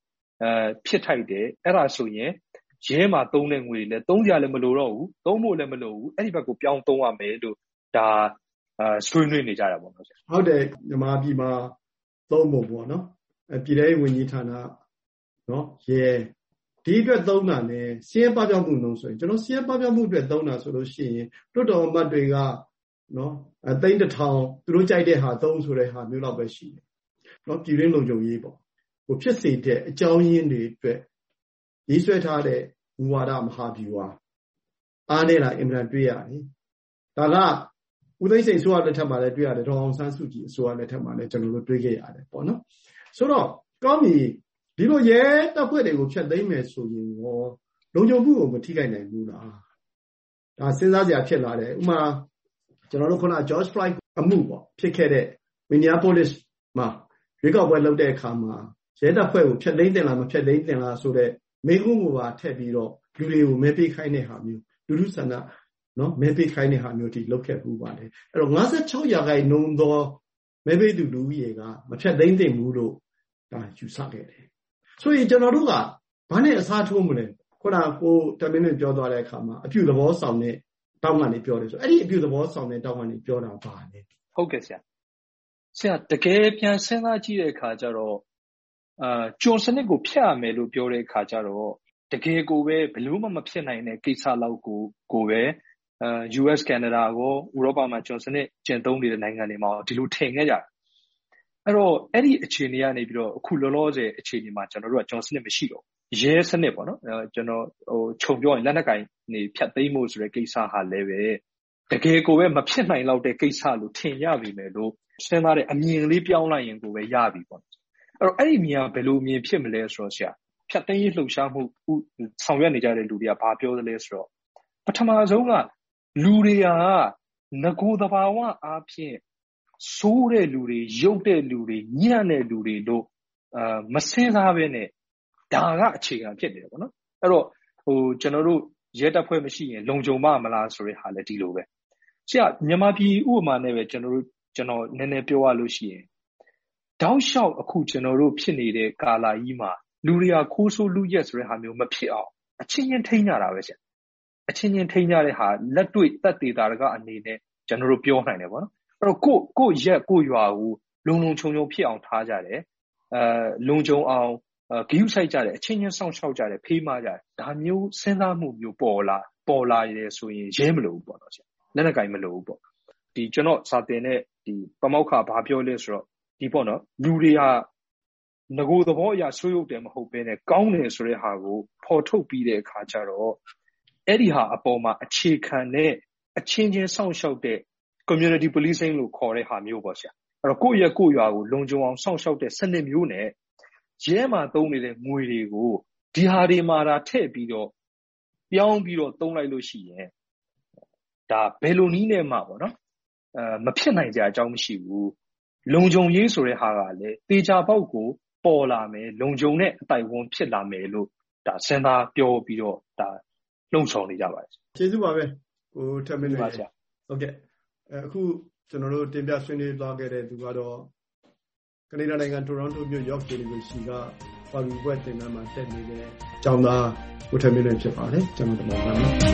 ဖြစ်ထိုက်တယ်အဲ့ဒါဆိုရင်ရဲမှာသုံးတဲ့ငွေလည်းသုံးကြလည်းမလိုတော့ဘူးသုံးဖို့လည်းမလိုဘူးအဲ့ဒီဘက်ကိုပြောင်းသုံးရမယ်လို့ဒါအာဆွေးနွေးနေကြတာပေါ့နော်ဟုတ်တယ်မြန်မာပြည်မှာသုံးဖို့ပေါ့နော်ပြည်ထောင်ဝင်ကြီးဌာနနော်ရဲဒီအတွက်သုံးတာနဲ့စီးရဲပပျောက်မှုနှုန်းဆိုရင်ကျွန်တော်စီးရဲပပျောက်မှုအတွက်သုံးတာဆိုလို့ရှိရင်တွတ်တော်အမတ်တွေကနော်အသိန်းတစ်ထောင်သူတို့ကြိုက်တဲ့ဟာသုံးဆိုတဲ့ဟာမျိုးလောက်ပဲရှိတယ်နော်ပြည်ရင်းလုံခြုံရေးပေါ့ဟိုဖြစ်စေတဲ့အကြောင်းရင်းတွေအတွက်ရေးဆွဲထားတဲ့မူဝါဒမဟာဗျူဟာအားနေတာအင်မတန်တွေ့ရတယ်ဒါကဦးသိန်းစိန်အစိုးရလက်ထက်မှာလည်းတွေ့ရတယ်ဒေါ်အောင်ဆန်းစုကြည်အစိုးရလက်ထက်မှာလည်းကျွန်တော်တို့တွေ့ခဲ့ရတယ်ပေါ့နော်ဆိုတော့ကောင်းပြီဒီလိုရဲတပ်ဖွဲ့တွေကိုဖျက်သိမ်းမယ်ဆိုရင်ရောလုံခြုံမှုကိုမထိခိုက်နိုင်ဘူးလားဒါစဉ်းစားကြရဖြစ်လာတယ်ဥမာကျွန်တော်တို့ခုန George Floyd အမှုပေါ့ဖြစ်ခဲ့တဲ့ Minneapolis မှာရွေးကောက်ပွဲလုပ်တဲ့အခါမှာရဲတပ်ဖွဲ့ကိုဖျက်သိမ်းတင်လားမဖျက်သိမ်းတင်လားဆိုတဲ့မေးခွန်းကိုပါထည့်ပြီးတော့လူတွေကိုမဲပေးခိုင်းတဲ့ဟာမျိုးလူလူဆန္ဒနော်မဲပေးခိုင်းတဲ့ဟာမျိုးဒီလုပ်ခဲ့ဘူးပါတယ်အဲ့တော့၅၆ရာခိုင်နှုန်းသောမဲပေးသူလူကြီးတွေကမဖျက်သိမ်းတင်ဘူးလို့ဒါယူဆခဲ့တယ်ဆိုရင်ကျွန်တော်တို့ကဘာနဲ့အစားထိုးမလဲခုနကိုတမင်းနဲ့ပြောသွားတဲ့အခါမှာအပြုသဘောဆောင်တဲ့တောင်းကနေပြောတယ်ဆိုအဲ့ဒီအပြုသဘောဆောင်တဲ့တောင်းကနေပြောတာပါလေဟုတ်ကဲ့ဆရာဆရာတကယ်ပြန်စဉ်းစားကြည့်တဲ့အခါကျတော့အာဂျွန်စနစ်ကိုဖျက်ရမယ်လို့ပြောတဲ့အခါကျတော့တကယ်ကိုပဲဘယ်လို့မှမဖြစ်နိုင်တဲ့ကိစ္စလောက်ကိုကိုပဲအာ U S Canada ကိုဥရောပမှာဂျွန်စနစ်ကျင့်သုံးနေတဲ့နိုင်ငံတွေမှာဒီလိုထင်ခဲ့ကြတယ်အဲ့တော့အဲ့ဒီအခြေအနေကနေပြီးတော့အခုလောလောဆယ်အခြေအနေမှာကျွန်တော်တို့ကဂျွန်စနစ်မရှိတော့ရဲစနစ်ပေါ့နော်ကျွန်တော်ဟိုခြုံပြောရင်လက်နက်ကင်နေဖြတ်သိမ်းမှုဆိုတဲ့ကိစ္စဟာလည်းပဲတကယ်ကိုပဲမဖြစ်နိုင်လောက်တဲ့ကိစ္စလို့ထင်ရပြီမယ်လို့စဉ်းစားတဲ့အမြင်လေးပြောင်းလိုက်ရင်ကိုပဲရပြီပေါ့အဲ့တော့အဲ့ဒီမြင်ကဘယ်လိုမြင်ဖြစ်မလဲဆိုတော့ဆရာဖြတ်သိမ်းရေးလှုပ်ရှားမှုဆောင်ရွက်နေကြတဲ့လူတွေကဘာပြောသလဲဆိုတော့ပထမဆုံးကလူတွေကငကိုသဘာဝအားဖြင့်ဆိုးတဲ့လူတွေရုပ်တဲ့လူတွေညံ့တဲ့လူတွေလို့အာမစင်စားပဲနဲ့ဒါကအခြေခံဖြစ်နေတယ်ပေါ့နော်အဲ့တော့ဟိုကျွန်တော်တို့ရဲတပ်ဖွဲ့မရှိရင်လုံခြုံမမလားဆိုတဲ့ဟာလည်းဒီလိုပဲဆရာမြန်မာပြည်ဥပမာနဲ့ပဲကျွန်တော်တို့ကျွန်တော်နည်းနည်းပြောရလို့ရှိရင်တောက်လျှောက်အခုကျွန်တော်တို့ဖြစ်နေတဲ့ကာလကြီးမှာလူတွေကခိုးဆိုးလူရက်ဆိုတဲ့ဟာမျိုးမဖြစ်အောင်အချင်းချင်းထိန်းကြတာပဲဆရာအချင်းချင်းထိန်းကြတဲ့ဟာလက်တွေ့သက်သေတာကအနေနဲ့ကျွန်တော်တို့ပြောနိုင်တယ်ပေါ့နော်အဲ့တော့ကိုကိုရက်ကိုရွာကိုလုံလုံခြုံခြုံဖြစ်အောင်ထားကြတယ်အဲလုံခြုံအောင်ဂိူးဆိုင်ကြတယ်အချင်းချင်းစောင့်ရှောက်ကြတယ်ဖေးမကြတယ်ဒါမျိုးစဉ်းစားမှုမျိုးပေါ်လာပေါ်လာရဆိုရင်ရဲမလို့ဘူးပေါ့နော်ဆရာလက်နက်ကင်မလို့ဘူးပေါ့ဒီကျွန်တော်စာတင်တဲ့ဒီပမောက္ခဘာပြောလဲဆိုတော့ဒီပေါ့နော်လူတွေဟာငကိုသဘောအရဆွေးရုပ်တယ်မဟုတ်ဘဲနဲ့ကောင်းတယ်ဆိုတဲ့ဟာကိုဖော်ထုတ်ပြီးတဲ့အခါကျတော့အဲ့ဒီဟာအပေါ်မှာအခြေခံတဲ့အချင်းချင်းစောင့်ရှောက်တဲ့ community policing လို့ခေါ်တဲ့ဟာမျိုးပေါ့ဆရာအဲ့တော့ကိုယ့်ရဲ့ကိုယ့်ရွာကိုလုံခြုံအောင်စောင့်ရှောက်တဲ့စနစ်မျိုးနဲ့ရဲမှာသုံးနေတဲ့ငွေတွေကိုဒီဟာတွေမှာဒါထည့်ပြီးတော့ပြောင်းပြီးတော့သုံးလိုက်လို့ရှိရင်ဒါဘယ်လိုနည်းနဲ့မှပေါ့နော်အဲမဖြစ်နိုင်ကြအကြောင်းမရှိဘူးလုံခြုံရေးဆိုတဲ့ဟာကလည်းတေချာပေါက်ကိုပေါ်လာမယ်လုံခြုံတဲ့အတိုက်ဝန်းဖြစ်လာမယ်လို့ဒါစဉ်းစားပြောပြီးတော့ဒါလှုံ့ဆော်နေကြပါတယ်ကျေးဇူးပါပဲဟိုထပ်မင်းပါဆရာဟုတ်ကဲ့အခုကျွန်တော်တို့တင်ပြဆွေးနွေးသွားခဲ့တဲ့သူကတော့ကနေဒါနိုင်ငံတိုရွန်တိုမြို့ York University ကပါရီဘွဲ့တင်တန်းမှာတက်နေတဲ့ကျောင်းသားဦးထမင်းလည်းဖြစ်ပါတယ်ကျွန်တော်တို့ပါမယ်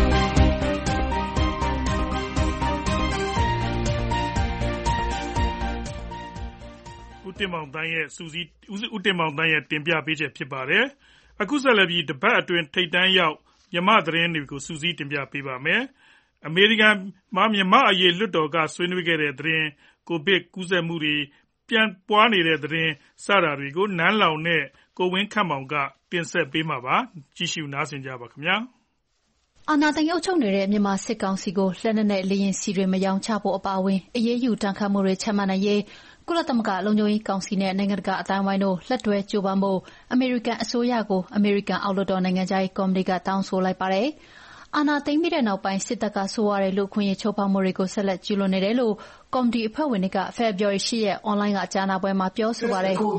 ဦးတင်မောင်တန်းရဲ့စူးစီးဦးတင်မောင်တန်းရဲ့တင်ပြပေးချက်ဖြစ်ပါတယ်အခုဆက်လက်ပြီးတပတ်အတွင်းထိတ်တန်းရောက်မြမသတင်းတွေကိုစူးစီးတင်ပြပေးပါမယ်အမေရိကန်မှာမြန်မာအရေးလွှတ်တော်ကဆွေးနွေးခဲ့တဲ့သတင်းကိုဗစ်ကူးစက်မှုတွေပြန်ပွားနေတဲ့သတင်းစတာတွေကိုနန်းလောင်နဲ့ကိုဝင်းခန့်မောင်ကတင်ဆက်ပေးမှာပါကြည့်ရှုနားဆင်ကြပါခင်ဗျာအာဏာသိမ်းအုပ်ချုပ်နေတဲ့မြန်မာစစ်ကောင်စီကိုလက်နက်နဲ့လေယာဉ်ဆီတွေမရောင်းချဖို့အပါအဝင်အရေးယူတန်ခတ်မှုတွေချမှတ်နိုင်ရေးကုလသမဂ္ဂလုံခြုံရေးကောင်စီနဲ့နိုင်ငံတကာအတိုင်းအဝိုင်းတို့လက်တွဲကြိုးပမ်းဖို့အမေရိကန်အစိုးရကိုအမေရိကန်အောက်လွှတ်တော်နိုင်ငံခြားရေးကော်မတီကတောင်းဆိုလိုက်ပါတယ်။အာဏာသိမ်းပြီးတဲ့နောက်ပိုင်းစစ်တပ်ကဆိုးရွားတဲ့လူ့အခွင့်အရေးချိုးဖောက်မှုတွေကိုဆက်လက်ကျူးလွန်နေတယ်လို့ကော်မတီအဖွဲ့ဝင်တွေကဖေဖော်ဝါရီ၈ရက်အွန်လိုင်းကကြားနာပွဲမှာပြောဆိုပါတယ်။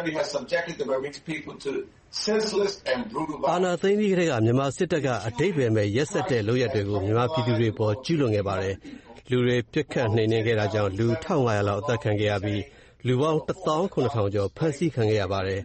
အာဏာသိမ်းပြီးတဲ့ကမြန်မာစစ်တပ်ကအဓိပ္ပာယ်မဲ့ရက်စက်တဲ့လုပ်ရက်တွေကိုမြန်မာပြည်သူတွေပေါ်ကျူးလွန်ခဲ့ပါတယ်။လူတွေပြစ်ခတ်နှိမ်နင်းခဲ့တာကြောင့်လူ၁၅၀၀လောက်အသက်ခံခဲ့ရပြီးလူပေါင်း၁သောင်း၇ထောင်ကျော်ဖမ်းဆီးခံခဲ့ရပါတယ်။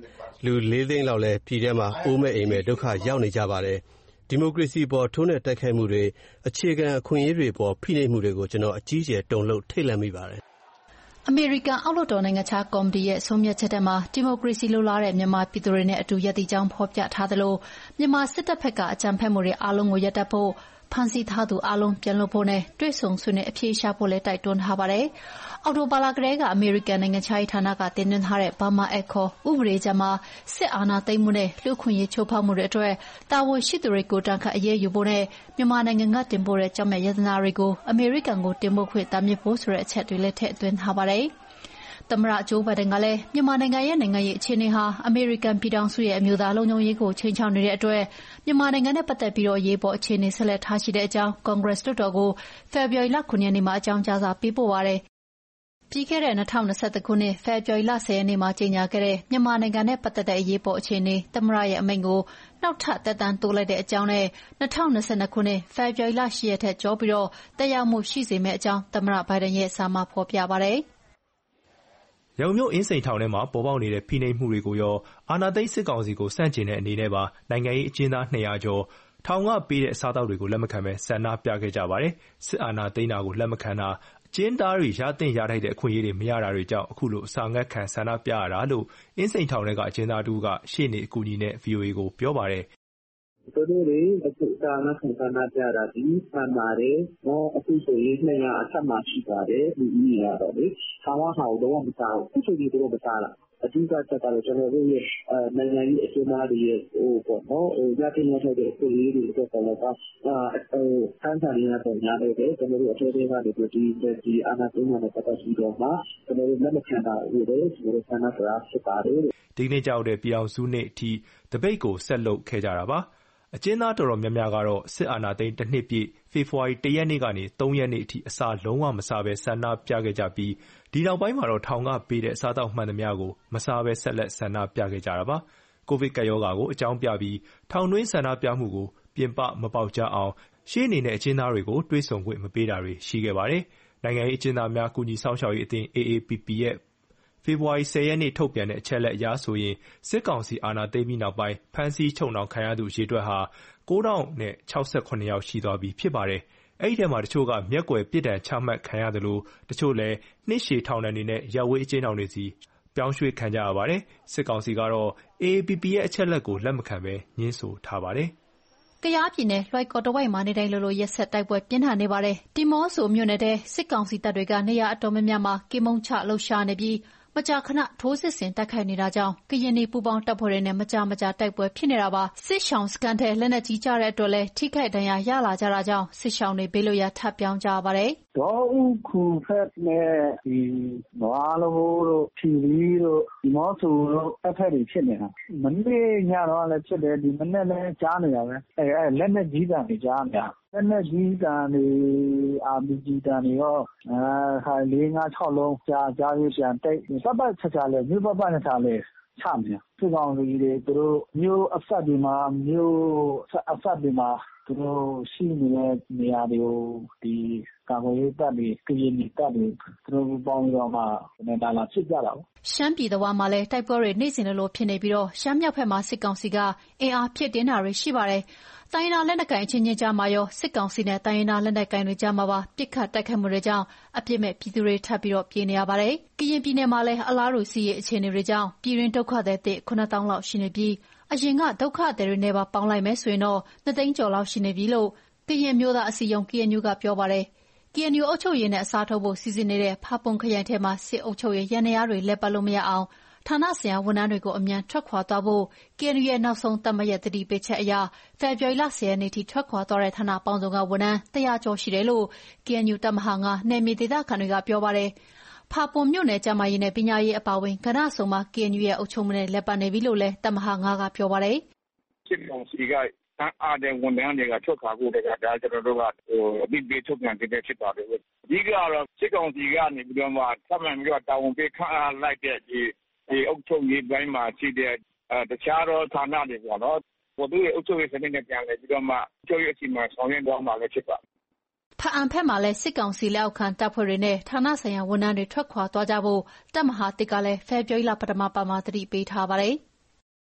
လူလေးသိန်းလောက်လည်းပြည်ထဲမှာအိုးမဲ့အိမ်မဲ့ဒုက္ခရောက်နေကြပါတယ်။ဒီမိုကရေစီပေါ်ထိုးနှက်တိုက်ခိုက်မှုတွေအခြေခံအခွင့်အရေးတွေပေါ်ဖိနှိပ်မှုတွေကိုကျွန်တော်အကြီးအကျယ်တုန်လှုပ်ထိတ်လန့်မိပါတယ်။အမေရိကန်အောက်လွှတ်တော်နိုင်ငံခြားကော်မတီရဲ့ဆုံးဖြတ်ချက်ထဲမှာဒီမိုကရေစီလိုလားတဲ့မြန်မာပြည်သူတွေနဲ့အတူရပ်တည်ကြောင်းဖော်ပြထားသလိုမြန်မာစစ်တပ်ဘက်ကအကြမ်းဖက်မှုတွေအားလုံးကိုရပ်တန့်ဖို့ဖမ်းဆီးထားသူအားလုံးပြန်လွှတ်ဖို့နဲ့တွေ့ဆုံဆွေးနွေးအဖြေရှာဖို့လည်းတိုက်တွန်းထားပါတယ်။အော်တိုဘာလကလေးကအမေရိကန်နိုင်ငံခြားရေးဌာနကတင်သွင်းထားတဲ့ Burma Act ခေါ်ဥပဒေကြမ်းမှာစစ်အာဏာသိမ်းမှုနဲ့လူ့အခွင့်အရေးချိုးဖောက်မှုတွေအတွက်တာဝန်ရှိသူတွေကိုတန်ခတ်အရေးယူဖို့နဲ့မြန်မာနိုင်ငံကတင်ပို့တဲ့ကြောက်မဲ့ရတနာတွေကိုအမေရိကန်ကိုတင်ပို့ခွင့်တားမြစ်ဖို့ဆိုတဲ့အချက်တွေလည်းထည့်သွင်းထားပါတယ်။သမ္မတဂျိုးဘိုင်ဒန်ကလည်းမြန်မာနိုင်ငံရဲ့နိုင်ငံရေးအခြေအနေဟာအမေရိကန်ပြည်ထောင်စုရဲ့အမျိုးသားလုံခြုံရေးကိုချိန်ချောက်နေတဲ့အတွက်မြန်မာနိုင်ငံနဲ့ပတ်သက်ပြီးတော့ရေးပေါ်အခြေအနေဆက်လက်ထားရှိတဲ့အကြောင်းကွန်ဂရက်လွှတ်တော်ကိုဖေဖော်ဝါရီလခုနှစ်ရက်နေ့မှာအကြောင်းကြားစာပေးပို့ပါတယ်။ပြီးခဲ့တဲ့၂၀၂၁ခုနှစ်ဖေဖော်ဝါရီလ၁၀ရက်နေ့မှာကြေညာခဲ့တဲ့မြန်မာနိုင်ငံနဲ့ပတ်သက်တဲ့အရေးပေါ်အခြေအနေသမ္မတရဲ့အမိန့်ကိုနောက်ထပ်သက်တမ်းတိုးလိုက်တဲ့အကြောင်းနဲ့၂၀၂၂ခုနှစ်ဖေဖော်ဝါရီလ၈ရက်ထက်ကျော်ပြီးတော့သက်ရောက်မှုရှိစေမယ့်အကြောင်းသမ္မတဘိုင်ဒန်ရဲ့စာမှာဖော်ပြပါတယ်။ရန်ကုန်မြို့အင်းစိန်ထောင်ထဲမှာပေါ်ပေါက်နေတဲ့ဖိနှိပ်မှုတွေကိုရောအာဏာသိမ်းစစ်ကောင်စီကိုဆန့်ကျင်တဲ့အနေနဲ့ပါနိုင်ငံရေးအကျဉ်းသား၂ရာကျော်ထောင်ကပေးတဲ့အစားအသောက်တွေကိုလက်မခံဘဲဆန္ဒပြခဲ့ကြပါတယ်။စစ်အာဏာသိမ်းတာကိုလက်မခံတာအကျဉ်းသားတွေရသင့်ရထိုက်တဲ့အခွင့်အရေးတွေမရတာတွေကြောင့်အခုလိုအစာငတ်ခံဆန္ဒပြရတာလို့အင်းစိန်ထောင်ထဲကအကျဉ်းသားတဦးကရှေ့နေအကူအညီနဲ့ ဗွီအိုအေ ကိုပြောပါတယ်။သူတို့တွေအခုအစာငတ်ခံဆန္ဒပြတာဒီမှန်ပါတယ်။နော်အခုဆိုရင်၂ရာအထက်မှာရှိပါတယ်ဒီအင်းရတော့လေဆောင်းဝါဟာတော့မစားဘူးအခုဆိုဒီတို့မစားလားအဓိကချက်ကတော့ကျွန်တော်တို့ရဲ့နိုင်ငံရေးအကျဉ်းသားတွေရဲ့ဟိုပေါ့နော်ဟိုရတဲ့ရတဲ့အခွင့်အရေးတွေတော့တော့ကအာဟိုဆန်းဆန်းရတဲ့ညာတွေကျွန်တော်တို့အထက်တွေကဒီဒီအာဏာသိမ်းတဲ့ပတ်သက်ပြီးတော့မှကျွန်တော်တို့လက်မခံတာဦးတယ်ကျွန်တော်တို့ဆန္ဒပြဖြစ်ပါတယ်ဒီနေ့ကြောက်တဲ့ပြည်အောင်စုနေ့အထိတပိတ်ကိုဆက်လုပ်ခဲ့ကြတာပါအကျဉ်းသားတော်တော်များများကတော့စစ်အာဏာသိမ်းတစ်နှစ်ပြည့်ဖေဖော်ဝါရီလတစ်ရက်နေ့ကနေသုံးရက်နေ့အထိအစာလုံးဝမစားဘဲဆန္ဒပြခဲ့ကြပြီးဒီနောက်ပိုင်းမှာတော့ထောင်ကပေးတဲ့အစားအသောက်မှန်သမျှကိုမစားဘဲဆက်လက်ဆန္ဒပြခဲ့ကြတာပါကိုဗစ်ကပ်ရောဂါကိုအကြောင်းပြပြီးထောင်တွင်းဆန္ဒပြမှုကိုပြင်ပမပေါက်ကြအောင်ရှေ့နေနဲ့အကျဉ်းသားတွေကိုတွေးဆုံခွင့်မပေးတာတွေရှိခဲ့ပါတယ်နိုင်ငံရေးအကျဉ်းသားများကူညီဆောင်ရှောက်ရေးအသင်း အေ အေ ပီ ပီ ရဲ့ဖေဖော်ဝါရီ၁၀ရက်နေ့ထုတ်ပြန်တဲ့အချက်အလက်အရဆိုရင်စစ်ကောင်စီအာဏာသိမ်းပြီးနောက်ပိုင်းဖမ်းဆီးချုပ်နှောင်ခံရသူအရေအတွက်ဟာ၉ထောင်နဲ့၆၇ယောက်ရှိသွားပြီဖြစ်ပါတယ်။အဲဒီထဲမှာတချို့ကမျက်ကွယ်ပြစ်ဒဏ်ချမှတ်ခံရသလိုတချို့လည်းနှစ်ရှည်ထောင်ဒဏ်တွေနဲ့ရပ်ဝေးအကျဉ်းထောင်တွေစီပြောင်းရွှေ့ခံကြရပါတယ်။စစ်ကောင်စီကတော့ အေ အေ ပီ ပီ ရဲ့အချက်အလက်ကိုလက်မခံဘဲငြင်းဆိုထားပါတယ်။ကယားပြည်နယ်လွိုင်ကော်တဝိုက်မှာနေတိုင်းလိုလိုရက်ဆက်တိုက်ပွဲပြင်းထန်နေပါတယ်။ဒီမော့ဆိုမြို့နယ်ထဲစစ်ကောင်စီတပ်တွေကနေရာအတော်များများမှာကင်းမုံချလှုပ်ရှားနေပြီးမကြာခဏထိုးစစ်ဆင်တိုက်ခိုက်နေတာကြောင့်ကရင်နီပူပေါင်းတပ်ဖွဲ့တွေနဲ့မကြာမကြာတိုက်ပွဲဖြစ်နေတာပါစစ်ရှောင်းစကန်ထဲလက်နက်ကြီးကြတဲ့အတွက်လည်းထိခိုက်ဒဏ်ရာရလာကြတာကြောင့်စစ်ရှောင်းတွေဘေးလွတ်ရာထပ်ပြောင်းကြပါတယ်ဒေါ်ဦးခုဖက်နဲ့ဒီနွားလိုတို့ဖြီလီတို့ဒီမော့ဆိုတို့အဖက်တွေဖြစ်နေတာမနေ့ညတော့လည်းဖြစ်တယ်ဒီမနေ့လည်းကြားနေရပဲအဲအဲလက်နက်ကြီးတန်တွေကြားနေရလက်နက်ကြီးတန်တွေအာပီဂျီတန်တွေရောအဲဟာလေးငါးခြောက်လုံးကြားကြားရပြန်တိတ်ပတ်ပတ်ချာချာလဲမြို့ပတ်ပတ်နဲ့ချာလဲချမယ်သူကောင်ကြီးတွေသူတို့မြို့အဆက်တွေမှာမြို့အဆက်တွေမှာသူတို့ရှိနေတဲ့နေရာတွေကိုဒီကာကွယ်ရေးတပ်တွေကရင်နီတပ်တွေသူတို့ပေါင်းပြီးတော့မှနေတာလာဖြစ်ကြတာ။ရှမ်းပြည်တော်မှာလည်းတိုက်ပွဲတွေနေ့စဉ်လိုဖြစ်နေပြီးတော့ရှမ်းမြောက်ဘက်မှာစစ်ကောင်စီကအင်အားဖြစ်တင်းတာတွေရှိပါတယ်။တိုင်းရင်းသားလက်နက်ကိုင်အချင်းချင်းကြားမှာရောစစ်ကောင်စီနဲ့တိုင်းရင်းသားလက်နက်ကိုင်တွေကြားမှာပါပစ်ခတ်တိုက်ခိုက်မှုတွေကြောင့်အပြစ်မဲ့ပြည်သူတွေထပ်ပြီးတော့ပြေးနေရပါတယ်။ကရင်ပြည်နယ်မှာလည်းအလားတူစီးရဲအခြေအနေတွေကြောင့်ပြည်တွင်းဒုက္ခသည်တွေခုနှစ်သောင်းလောက်ရှိနေပြီးအရင်ကဒုက္ခသည်တွေနဲ့ပါပေါင်းလိုက်မယ်ဆိုရင်တော့နှစ်သိန်းကျော်လောက်ရှိနေပြီလို့ကရင်မျိုးသားအစည်းအရုံး ကေအန်ယူ ကပြောပါတယ်။ ကေအန်ယူ အုပ်ချုပ်ရေးနဲ့အစားထိုးဖို့စီစဉ်နေတဲ့ဖာပွန်ခရိုင်ထဲမှာစစ်အုပ်ချုပ်ရေးရန်ရာတွေလက်ပတ်လို့မရအောင်ဌာနဆိုင်ရာဝန်ထမ်းတွေကိုအမြန်ထွက်ခွာသွားဖို့ ကေအန်ယူ ရဲ့နောက်ဆုံးသတ်မှတ်ရက်တတိပေးချက်အရဖေဖော်ဝါရီလ၁၀ရက်နေ့ထိထွက်ခွာသွားတဲ့ဌာနပေါင်းစုံကဝန်ထမ်းတရာကျော်ရှိတယ်လို့ ကေအန်ယူ တပ်မဟာ၅နယ်မြေဒေသခံတွေကပြောပါတယ်။ဖာပွန်မြို့နယ်ကျန်းမာရေးနဲ့ပညာရေးအပါအဝင်ကဏ္ဍစုံမှာ ကေအန်ယူ ရဲ့အုပ်ချုပ်မှုနဲ့လက်ပတ်နေပြီလို့လည်းတပ်မဟာ၅ကပြောပါတယ်။စစ်ကောင်စီကအားတဲ့ဝန်ထမ်းတွေကထွက်ခွာဖို့တကဒါကျွန်တော်တို့ကဟိုအပြီးပေးထုတ်ပြန်တဲ့ဖြစ်ပါတယ်။အဓိကတော့စစ်ကောင်စီကနေပြီးတော့မှဆက်မှန်ပြီးတော့တာဝန်ပေးခန့်အပ်လိုက်တဲ့ဒီဒီအုပ်ချုပ်ရေးပိုင်းမှာရှိတဲ့အဲတခြားသောဌာနတွေပေါ့နော်။ဟိုသူ့ရဲ့အုပ်ချုပ်ရေးစနစ်နဲ့ပြန်လဲပြီးတော့မှအုပ်ချုပ်ရေးအစီအမံဆောင်ရွက်သွားမှာလည်းဖြစ်ပါတယ်။ဖအံဖက်မှာလည်းစစ်ကောင်စီလက်အောက်ခံတပ်ဖွဲ့တွေနဲ့ဌာနဆိုင်ရာဝန်ထမ်းတွေထွက်ခွာသွားကြဖို့တပ်မဟာတစ်ကလည်းဖေဖော်ဝါရီလပထမပတ်မှာတတိပေးထားပါတယ်။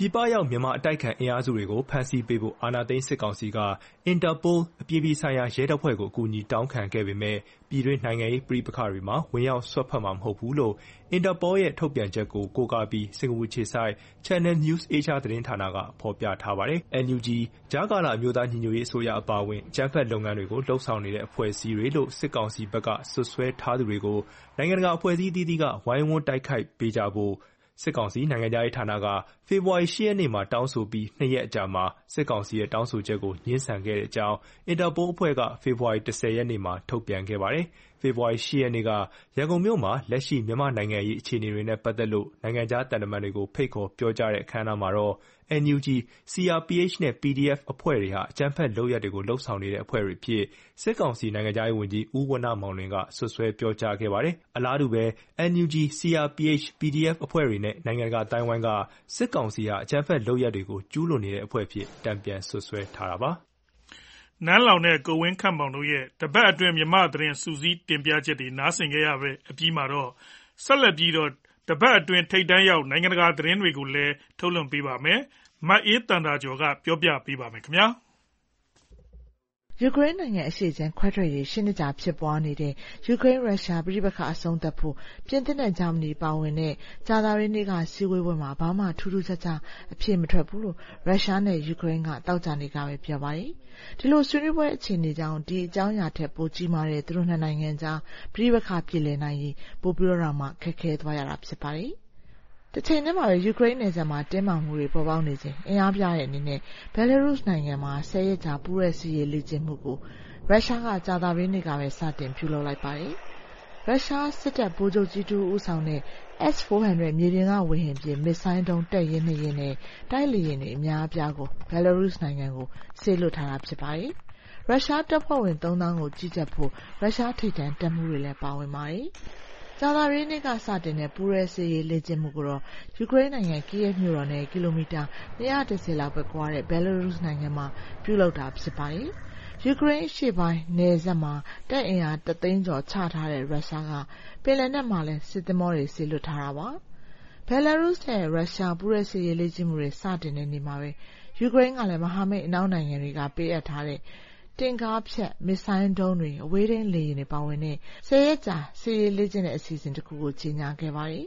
ပြည်ပရောက်မြန်မာအတိုက်အခံအင်အားစုတွေကိုဖမ်းဆီးပေးဖို့အာဏာသိမ်းစစ်ကောင်စီက Interpol အပြည်ပြည်ဆိုင်ရာရဲတပ်ဖွဲ့ကိုအကူအညီတောင်းခံခဲ့ပေမဲ့ပြည်တွင်းနိုင်ငံရေးပဋိပက္ခတွေမှာဝင်ရောက်စွက်ဖက်မှာမဟုတ်ဘူးလို့ Interpol ရဲ့ထုတ်ပြန်ချက်ကိုကိုးကားပြီးစင်ကာပူခြေစိုက် Channel News Asia သတင်းဌာနကဖော်ပြထားပါတယ်။ အန် ယူ ဂျီ ကြားကာလအမျိုးသားညီညွတ်ရေးအစိုးရအပါအဝင်အကြမ်းဖက်လုပ်ငန်းတွေကိုလှုပ်ဆောင်နေတဲ့အဖွဲ့အစည်းတွေလို့စစ်ကောင်စီဘက်ကစွပ်စွဲထားသူတွေကိုနိုင်ငံတကာအဖွဲ့အစည်းအသီးသီးကဝိုင်းဝန်းတိုက်ခိုက်ပေးကြဖို့စစ်ကောင်စီနိုင်ငံခြားရေးဌာနကဖေဖော်ဝါရီ၈ရက်နေ့မှာတောင်းဆိုပြီးနှစ်ရက်အကြာမှာစစ်ကောင်စီရဲ့တောင်းဆိုချက်ကိုငြင်းဆန်ခဲ့တဲ့အကြောင်း Interpol အဖွဲ့ကဖေဖော်ဝါရီ၁၀ရက်နေ့မှာထုတ်ပြန်ခဲ့ပါတယ်။ဖေဖော်ဝါရီ၈ရက်နေ့ကရန်ကုန်မြို့မှာလက်ရှိမြန်မာနိုင်ငံရေးအခြေအနေတွေနဲ့ပတ်သက်လို့နိုင်ငံခြားတန်တမန်တွေကိုဖိတ်ခေါ်ပြောကြားတဲ့အခမ်းအနားမှာတော့ အန် ယူ ဂျီ စီ အာ် ပီ အိတ် နဲ့ ပီ ဒီ အက်ဖ် အဖွဲ့တွေဟာအကြမ်းဖက်လုပ်ရပ်တွေကိုလှုပ်ဆောင်နေတဲ့အဖွဲ့တွေဖြစ်စစ်ကောင်စီနိုင်ငံခြားရေးဝန်ကြီးဦးဝဏ္ဏမောင်လွင်ကစွပ်စွဲပြောကြားခဲ့ပါတယ်။အလားတူပဲ အန် ယူ ဂျီ စီ အာ် ပီ အိတ် ပီ ဒီ အက်ဖ် အဖွဲ့တွေနဲ့နိုင်ငံတကာအသိုင်းအဝိုင်းကစစ်ကောင်စီဟာအကြမ်းဖက်လုပ်ရပ်တွေကိုကျူးလွန်နေတဲ့အဖွဲ့အဖြစ်တန်ပြန်စွပ်စွဲထားတာပါ။နန်းလောင်နဲ့ကိုဝင်းခန့်မောင်တို့ရဲ့တပတ်အတွင်းမြန်မာသတင်းစူးစီးတင်ပြချက်တွေနားဆင်ကြရပဲအပြီးမှာတော့ဆက်လက်ပြီးတော့တပတ်အတွင်းထိပ်တန်းရောက်နိုင်ငံတကာသတင်းတွေကိုလည်းထုတ်လွှင့်ပေးပါမယ်။မအေးတန်တာကျော်ကပြောပြပေးပါမယ်ခင်ဗျာ။ယူကရိန်းနိုင်ငံအရှေ့ခြမ်းခွဲထွက်ရေးရှစ်နှစ်ကြာဖြစ်ပွားနေတဲ့ယူကရိန်းရုရှားပြည်ပခါအဆုံးသတ်ဖို့ပြင်သစ်နဲ့ဂျာမနီပါဝင်တဲ့ကြာသပတေးနေ့ကစည်းဝေးပွဲမှာဘာမှထူးထူးခြားခြားအဖြစ်မထွက်ဘူးလို့ရုရှားနဲ့ယူကရိန်းကတောက်ကြနေကြပဲပြောပါတယ်။ဒီလိုဆွေးနွေးပွဲအခြေအနေကြောင့်ဒီအကြောင်းအရာထက်ပိုကြီးမားတဲ့သူတို့နှစ်နိုင်ငံကြားပြည်ပခါပြည်လည်နိုင်ရေးပိုပြီးတော့မှခက်ခဲသွားရတာဖြစ်ပါတယ်။တချိန်တည်းမှာပဲယူကရိန်းနယ်စပ်မှာတင်းမာမှုတွေပေါ်ပေါက်နေချိန်အင်အားပြတဲ့အနေနဲ့ဘယ်လာရုစ်နိုင်ငံမှာဆယ်ရက်ကြာပူးရဲစီရေးလေ့ကျင့်မှုကိုရုရှားကကြာသပတေးနေ့ကပဲစတင်ပြုလုပ်လိုက်ပါတယ်။ရုရှားစစ်တပ်ဗိုလ်ချုပ်ကြီးတူဦးဆောင်တဲ့ အက်စ် ၄၀၀ မြေပြင်ကဝေဟင်ပစ်မစ်ဆိုင်းဒုံးတက်ရင်နှစ်ရင်နဲ့တိုက်လေယာဉ်တွေအများအပြားကိုဘယ်လာရုစ်နိုင်ငံကိုဆေးလွှတ်ထားတာဖြစ်ပါတယ်။ရုရှားတပ်ဖွဲ့ဝင်သုံးသောင်းကိုကြီးကြပ်ဖို့ရုရှားထိပ်တန်းတပ်မှုတွေလည်းပါဝင်ပါတယ်။ကြာသပတေးနေ့ကစတင်တဲ့ပူးရဲစစ်ရေးလေ့ကျင့်မှုကိုတော့ယူကရိန်းနိုင်ငံကီယက်မြို့တော်နဲ့ကီလိုမီတာ၂၁၀လောက်ပဲကွာတဲ့ဘယ်လာရုစ်နိုင်ငံမှာပြုလုပ်တာဖြစ်ပါတယ်။ယူကရိန်းရှေ့ပိုင်းနယ်စပ်မှာတပ်အင်အားတသိန်းကျော်ချထားတဲ့ရုရှားကပင်လယ်နက်မှာလည်းစစ်သင်္ဘောတွေဆေးလွှတ်ထားတာပါ။ဘယ်လာရုစ်နဲ့ရုရှားပူးရဲစစ်ရေးလေ့ကျင့်မှုတွေစတင်တဲ့နေ့မှာပဲယူကရိန်းကလည်းမဟာမိတ်အနောက်နိုင်ငံတွေကပေးအပ်ထားတဲ့တင်ကားဖြတ်မစ်ဆိုင်းဒုံးတွေအဝေးထိန်းလေယာဉ်တွေပါဝင်တဲ့ဆယ်ရက်ကြာစစ်ရေးလေ့ကျင့်တဲ့အစီအစဉ်တစ်ခုကိုကြေညာခဲ့ပါတယ်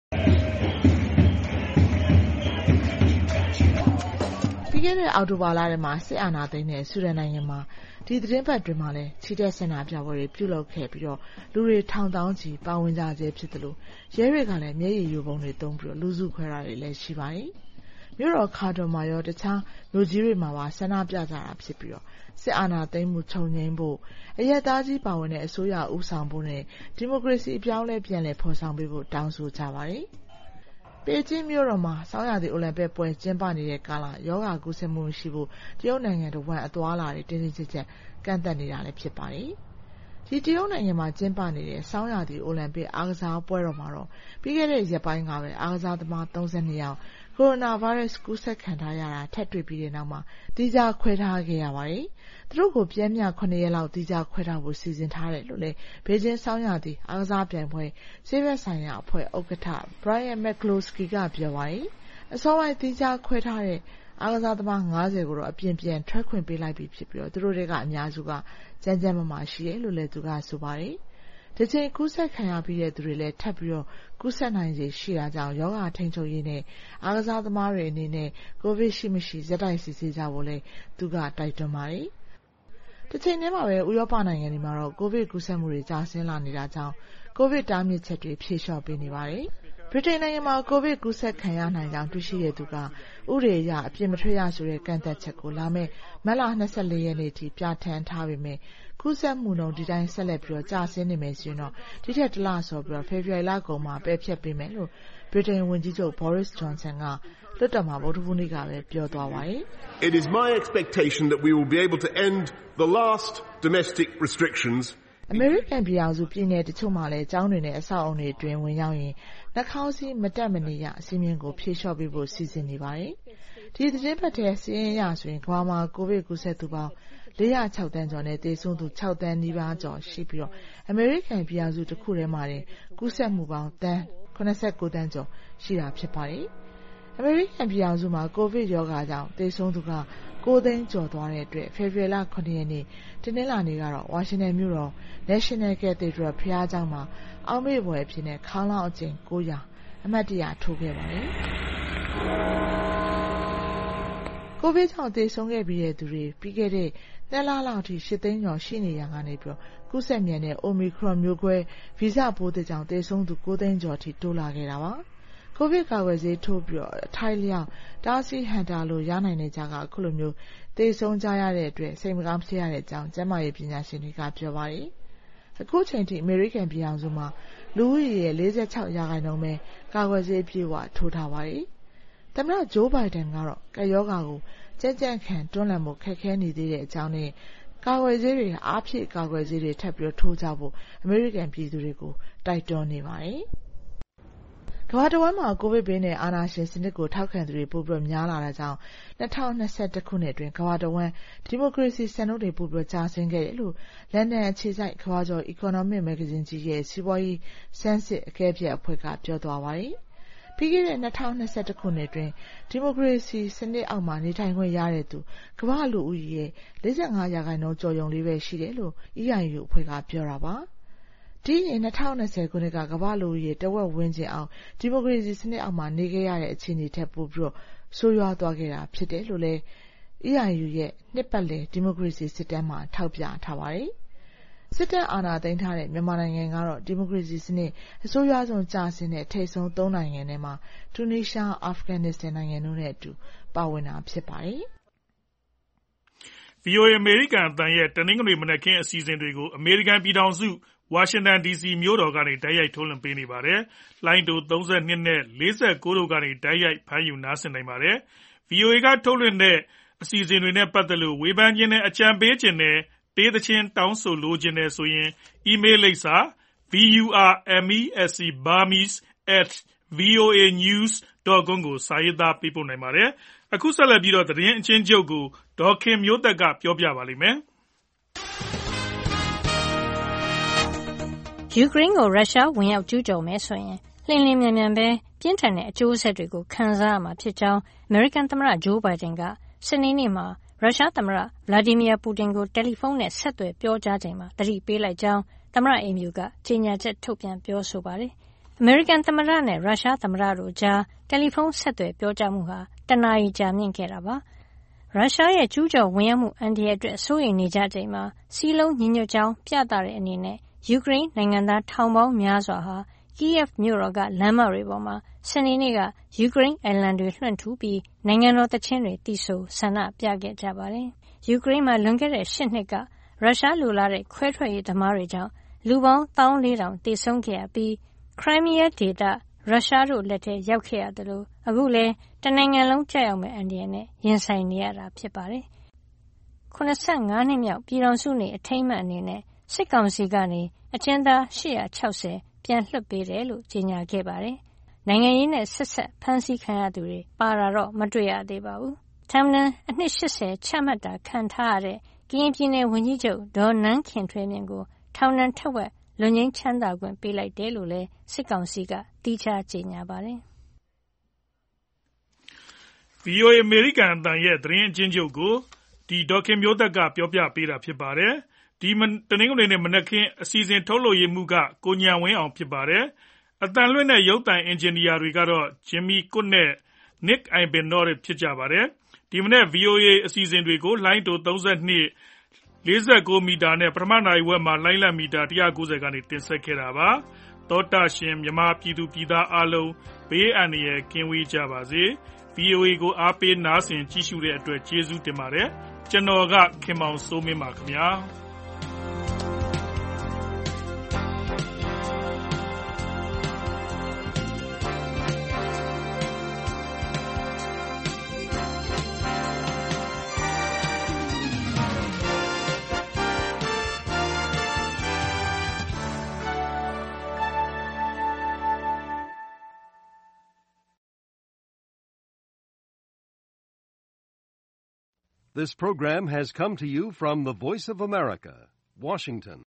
။ပြီးခဲ့တဲ့အောက်တိုဘာလထဲမှာစစ်အာဏာသိမ်းတဲ့ဆူဒန်နိုင်ငံမှာဒီသတင်းပတ်တွင်မှလည်းချီတက်ဆန္ဒပြပွဲတွေပြုလုပ်ခဲ့ပြီးတော့လူတွေထောင်တောင်းချီပါဝင်ကြဆဲဖြစ်တယ်လို့ရဲတွေကလည်းမျက်ရည်ယိုပုံတွေသုံးပြီးတော့လူစုခွဲတာတွေလည်းရှိပါတယ်။မြို့တော်ခါတွန်မှာရောတခြားမြို့ကြီးတွေမှာပါဆန္ဒပြကြတာဖြစ်ပြီးတော့စစ်အာဏာသိမ်းမှုချုပ်ငြိမ်းဖို့အရက်သားကြီးပါဝင်တဲ့အစိုးရဦးဆောင်ဖို့နဲ့ဒီမိုကရေစီအပြောင်းလဲပြန်လည်ဖော်ဆောင်ပေးဖို့တောင်းဆိုကြပါတယ်။ပေကျင်းမြို့တော်မှာဆောင်းရာသီအိုလံပစ်ပွဲကျင်းပနေတဲ့ကာလယောဂါကူးစက်မှုရှိဖို့တရုတ်နိုင်ငံတဝက်အသွားလာတွေတင်းတင်းကျပ်ကျပ်ကန့်သတ်နေတာလည်းဖြစ်ပါတယ်။ဒီတရုတ်နိုင်ငံမှာကျင်းပနေတဲ့ဆောင်းရာသီအိုလံပစ်အားကစားပွဲတော်မှာတော့ပြီးခဲ့တဲ့ရက်ပိုင်းကပဲအားကစားသမား၃၂ယောက်ကိုရိုနာဗိုင်းရပ်စ်ကူးစက်ခံထားရတာထပ်တွေ့ပြီးတဲ့နောက်မှာသီးခြားခွဲထားခဲ့ရပါတယ်။သူတို့ကိုပြင်းပြခုနှစ်ရက်လောက်သီးခြားခွဲထားဖို့စီစဉ်ထားတယ်လို့လည်းဘေကျင်းဆောင်းရာသီအားကစားပြိုင်ပွဲဆေးဘက်ဆိုင်ရာအဖွဲ့ဥက္ကဋ္ဌ Brian McCloskey ကပြောပါတယ်။အစောပိုင်းသီးခြားခွဲထားတဲ့အားကစားသမား၅၀ကိုတော့အပြင်ပြန်ထွက်ခွင့်ပေးလိုက်ပြီဖြစ်ပြီးတော့သူတို့တွေကအများစုကကြမ်းကြမ်းမာမာရှိတယ်လို့လည်းသူကဆိုပါတယ်။ဒီချိန်ကူးစက်ခံရပြီးတဲ့သူတွေလည်းထပ်ပြီးတော့ကူးစက်နိုင်ခြေရှိတာကြောင့်ယောဂထိန်းချုပ်ရေးနဲ့အားကစားသမားတွေအနေနဲ့ကိုဗစ်ရှိမရှိဇက်တိုက်စစ်ဆေးကြဖို့လည်းသူကတိုက်တွန်းပါတယ်။ဒီချိန်ထဲမှာပဲဥရောပနိုင်ငံတွေမှာတော့ကိုဗစ်ကူးစက်မှုတွေကျဆင်းလာနေတာကြောင့်ကိုဗစ်တားမြစ်ချက်တွေဖြေလျှော့ပေးနေပါတယ်။ဗြိတိန်နိုင်ငံမှာကိုဗစ်ကူးစက်ခံရနိုင်ကြောင်းတွေ့ရှိတဲ့သူကဥပဒေအရအပြစ်မထွက်ရဆိုတဲ့ကန့်သတ်ချက်ကိုလာမယ့်မတ်လ၂၄ရက်နေ့ထိပြဋ္ဌာန်းထားပေမဲ့ကူးစက်မှုနှုန်းဒီတိုင်းဆက်လက်ပြီးတော့ကျဆင်းနေမယ်ဆိုရင်တော့ဒီထက်တစ်လဆော်ပြီးတော့ဖေဖော်ဝါရီလကုန်မှာပယ်ဖျက်ပေးမယ်လို့ဗြိတိန်ဝန်ကြီးချုပ် Boris Johnson ကလွှတ်တော်မှာဗုဒ္ဓဟူးနေ့ကပဲပြောသွားပါတယ်။ It is my expectation that we will be able to end the last domestic restrictions အမေရိကန်ပြည်အောင်စုပြည်နယ်တချို့မှာလည်းကျောင်းတွေနဲ့အဆောက်အအုံတွေအတွင်းဝင်ရောက်ရင်နှာခေါင်းစည်းမတက်မနေရအစည်းအဝေးကိုဖြေလျှော့ပေးဖို့စီစဉ်နေပါတယ်။ဒီသတင်းပတ်ထဲစီးရင်ရဆိုရင်ကမ္ဘာမှာကိုဗစ်ကူးစက်သူပေါင်း၄၀၆တန်းကျော်နဲ့သေဆုံးသူ၆တန်းနီးပါးကျော်ရှိပြီးတော့အမေရိကန်ပြည်အောင်စုတစ်ခုထဲမှာတင်ကူးစက်မှုပေါင်းတန်း၇၉တန်းကျော်ရှိတာဖြစ်ပါတယ်။အမေရိကန်ပြည်ထောင်စုမှာကိုဗစ်ရောဂါကြောင့်သေဆုံးသူကကိုးသိန်းကျော်သွားတဲ့အတွက်ဖေဖော်ဝါရီလခုနှစ်ရက်နေ့တနင်္လာနေ့ကတော့ဝါရှင်တန်မြို့တော် National Cathedral ဘုရားကျောင်းမှာအောက်မေ့ဖွယ်အဖြစ်နဲ့ခေါင်းလောင်းအကျဉ်ကိုးရာအမှတ်တရထိုးခဲ့ပါတယ်။ကိုဗစ်ကြောင့်သေဆုံးခဲ့ပြီးတဲ့သူတွေပြီးခဲ့တဲ့နှစ်လလောက်ထိရှစ်သိန်းကျော်ရှိနေရကနေပြီးကူးစက်မြန်တဲ့ Omicron မျိုးကွဲဗီဇပိုးသစ်ကြောင့်သေဆုံးသူကိုးသိန်းကျော်ထိတိုးလာခဲ့တာပါ။ကိုဗစ်ကာကွယ်ဆေးထိုးပြီးအထိုက်လျောက်တားဆီးဟန့်တားလို့ရနိုင်တဲ့ကြားကအခုလိုမျိုးသေဆုံးကြရတဲ့အတွက်စိတ်မကောင်းဖြစ်ရတဲ့အကြောင်းကျန်းမာရေးပညာရှင်တွေကပြောပါတယ်။အခုချိန်ထိအမေရိကန်ပြည်ထောင်စုမှာလူဦးရေရဲ့လေးဆယ့်ခြောက်ရာခိုင်နှုန်းပဲကာကွယ်ဆေးပြေဝထိုးထားပါတယ်။သမ္မတဂျိုးဘိုင်ဒန်ကတော့ကပ်ရောဂါကိုကြံ့ကြံ့ခံတွန်းလှန်ဖို့ခက်ခဲနေသေးတဲ့အကြောင်းနဲ့ကာကွယ်ဆေးတွေအားဖြည့်ကာကွယ်ဆေးတွေထပ်ပြီးထိုးကြဖို့အမေရိကန်ပြည်သူတွေကိုတိုက်တွန်းနေပါတယ်။ကမ္ဘာတစ်ဝန်းမှာကိုဗစ်ဘေးနဲ့အာဏာရှင်စနစ်ကိုထောက်ခံသူတွေပိုပြီးများလာတာကြောင့်၂၀၂၁ခုနှစ်အတွင်းကမ္ဘာတစ်ဝန်းဒီမိုကရေစီစံနှုန်းတွေပိုပြီးကျဆင်းခဲ့တယ်လို့လန်ဒန်အခြေစိုက်ကမ္ဘာကျော် Economic မဂ္ဂဇင်းကြီးရဲ့စီးပွားရေးဆန်းစစ်အကဲဖြတ်အဖွဲ့ကပြောသွားပါတယ်။ပြီးခဲ့တဲ့၂၀၂၁ခုနှစ်အတွင်းဒီမိုကရေစီစနစ်အောက်မှာနေထိုင်ခွင့်ရတဲ့သူကမ္ဘာလူဦးရေရဲ့လေးဆယ့်ငါးရာခိုင်နှုန်းကျော်ယုံလေးပဲရှိတယ်လို့ E I U အဖွဲ့ကပြောတာပါ။ဒီရင်၂၀၂၀ခုနှစ်ကကမ္ဘာလူဦးရေတဝက်ဝန်းကျင်အောင်ဒီမိုကရေစီစနစ်အောက်မှာနေခဲ့ရတဲ့အခြေအနေထက်ပိုပြီးဆိုးရွားသွားခဲ့တာဖြစ်တယ်လို့လည်း E I U ရဲ့နှစ်ပတ်လည်ဒီမိုကရေစီစစ်တမ်းမှာထောက်ပြထားပါတယ်။စစ်တပ်အာဏာသိမ်းထားတဲ့မြန်မာနိုင်ငံကတော့ဒီမိုကရေစီစနစ်အဆိုးရွားဆုံးကျဆင်းတဲ့ထိပ်ဆုံးသုံးနိုင်ငံထဲမှာတူနီးရှား၊အာဖဂန်နစ္စတန်နိုင်ငံတို့နဲ့အတူပါဝင်တာဖြစ်ပါတယ်။ဗွီအိုအေ အမေရိကန်အသံရဲ့တနင်္ဂနွေမနက်ခင်းအစီအစဉ်တွေကိုအမေရိကန်ပြည်ထောင်စုဝါရှင်တန်ဒီစီမြို့တော်ကနေတိုက်ရိုက်ထုတ်လွှင့်ပေးနေပါတယ်။လိုင်းတိုသုံး၂နဲ့လေး၉တို့ကနေတိုက်ရိုက်ဖမ်းယူနားဆင်နိုင်ပါတယ်။ ဗွီအိုအေကထုတ်လွှင့်တဲ့အစီအစဉ်တွေနဲ့ပတ်သက်လို့ဝေဖန်ခြင်းနဲ့အကြံပေးခြင်းနဲ့တေးသချင်းတောင်းဆိုလိုချင်တယ်ဆိုရင်အီးမေးလ်လိပ်စာ vurmesc burmese at voanews dot com ကိုစာရေးသားပေးပို့နိုင်ပါတယ်။အခုဆက်လက်ပြီးသတင်းအချင်းချုပ်ကိုဒေါ်ခင်မျိုးသက်ကပြောပြပါလိမ့်မယ်။ယူကရိန်းကိုရုရှားဝင်ရောက်ကျူးကျော်မယ်ဆိုရင်လျင်လျင်မြန်မြန်ပဲပြင်းထန်တဲ့အကျိုးဆက်တွေကိုခံစားရမှာဖြစ်ကြောင်းအမေရိကန်သမ္မတဂျိုးဘိုင်ဒန်ကစနေနေ့မှာရုရှားသမ္မတဗလာဒီမီယာပူတင်ကိုတယ်လီဖုန်းနဲ့ဆက်သွယ်ပြောကြားချိန်မှာသတိပေးလိုက်ကြောင်းသမ္မတအိမ်ဖြူကကြေညာချက်ထုတ်ပြန်ပြောဆိုပါတယ်။အမေရိကန်သမ္မတနဲ့ရုရှားသမ္မတတို့ကြားတယ်လီဖုန်းဆက်သွယ်ပြောကြားမှုဟာတနာရီကြာမြင့်ခဲ့တာပါ။ရုရှားရဲ့ကျူးကျော်ဝင်ရောက်မှုအန္တရာယ်အတွက်စိုးရိမ်နေကြချိန်မှာစည်းလုံးညီညွတ်ကြောင်းပြသတဲ့အနေနဲ့ယူကရိန်းနိုင်ငံသားထောင်ပေါင်းများစွာဟာ Kyiv မြို့တော်ကလမ်းမတွေပေါ်မှာစနေနေ့ကယူကရိန်းအလံတွေလွှင့်ထူပြီးနိုင်ငံတော်သီချင်းတွေသီဆိုဆန္ဒပြခဲ့ကြပါတယ်။ယူကရိန်းမှာလွန်ခဲ့တဲ့၈နှစ်ကရုရှားလိုလားတဲ့ခွဲထွက်ရေးသမားတွေကြောင့်လူပေါင်း၁၄,၀၀၀သေဆုံးခဲ့ရပြီးခရိုင်းမီးယားဒေသရုရှားတို့လက်ထဲရောက်ခဲ့ရသလိုအခုလည်းတနိုင်ငံလုံးကျရောက်မယ့်အန္တရာယ်နဲ့ရင်ဆိုင်နေရတာဖြစ်ပါတယ်။၇၅နှစ်မြောက်ပြည်ထောင်စုနေ့အထိမ်းအမှတ်အနေနဲ့စစ်ကောင်စီကနေအကျဉ်းသား၈၆၀ပြန်လွှတ်ပေးတယ်လို့ကြေညာခဲ့ပါတယ်။နိုင်ငံရေးနဲ့ဆက်ဆက်ဖမ်းဆီးခံရသူတွေပါတာတော့မတွေ့ရသေးပါဘူး။ထောင်ဒဏ်အနှစ်၈၀ချမှတ်တာခံထားရတဲ့ကရင်ပြည်နယ်ဝန်ကြီးချုပ်ဒေါ်နန်းခင်ထွေးမြင့်ကိုထောင်ဒဏ်ထက်ဝက်လွတ်ငြိမ်းချမ်းသာခွင့်ပေးလိုက်တယ်လို့လည်းစစ်ကောင်စီကသီးခြားကြေညာပါတယ်။ဗွီအိုအေအမေရိကန်အသံရဲ့သတင်းအချင်းချုပ်ကိုဒေါ်ခင်မျိုးသက်ကပြောပြပေးတာဖြစ်ပါတယ်။ဒီတနင်္ဂနွေနေ့မနက်ခင်းအစီအစဉ်ထုတ်လုပ်ရေးမှူးကကိုဉာဏ်ဝင်းအောင်ဖြစ်ပါတယ်။အသံလွှင့်နဲ့ရုပ်သံအင်ဂျင်နီယာတွေကတော့ဂျင်မီကွတ်နဲ့ Nick Ivanov တို့ဖြစ်ကြပါတယ်။ဒီမနက် ဗွီအိုအေအစီအစဉ်တွေကိုလိုင်းတိုသုံး၂၊လေး၉မီတာနဲ့ပထမနာရီဝက်မှာလိုင်းလံမီတာ၁၉၀ကနေတင်ဆက်ခဲ့တာပါ။သောတာရှင်မြန်မာပြည်သူပြည်သားအားလုံးဘေးအန္တရာယ်ကင်းဝေးကြပါစေ။ ဗွီအိုအေကိုအားပေးနားဆင်ကြည့်ရှုတဲ့အတွက်ကျေးဇူးတင်ပါတယ်။ကျွန်တော်ကခင်မောင်စိုးမင်းပါခင်ဗျာ။ This program has come to you from the Voice of America, Washington.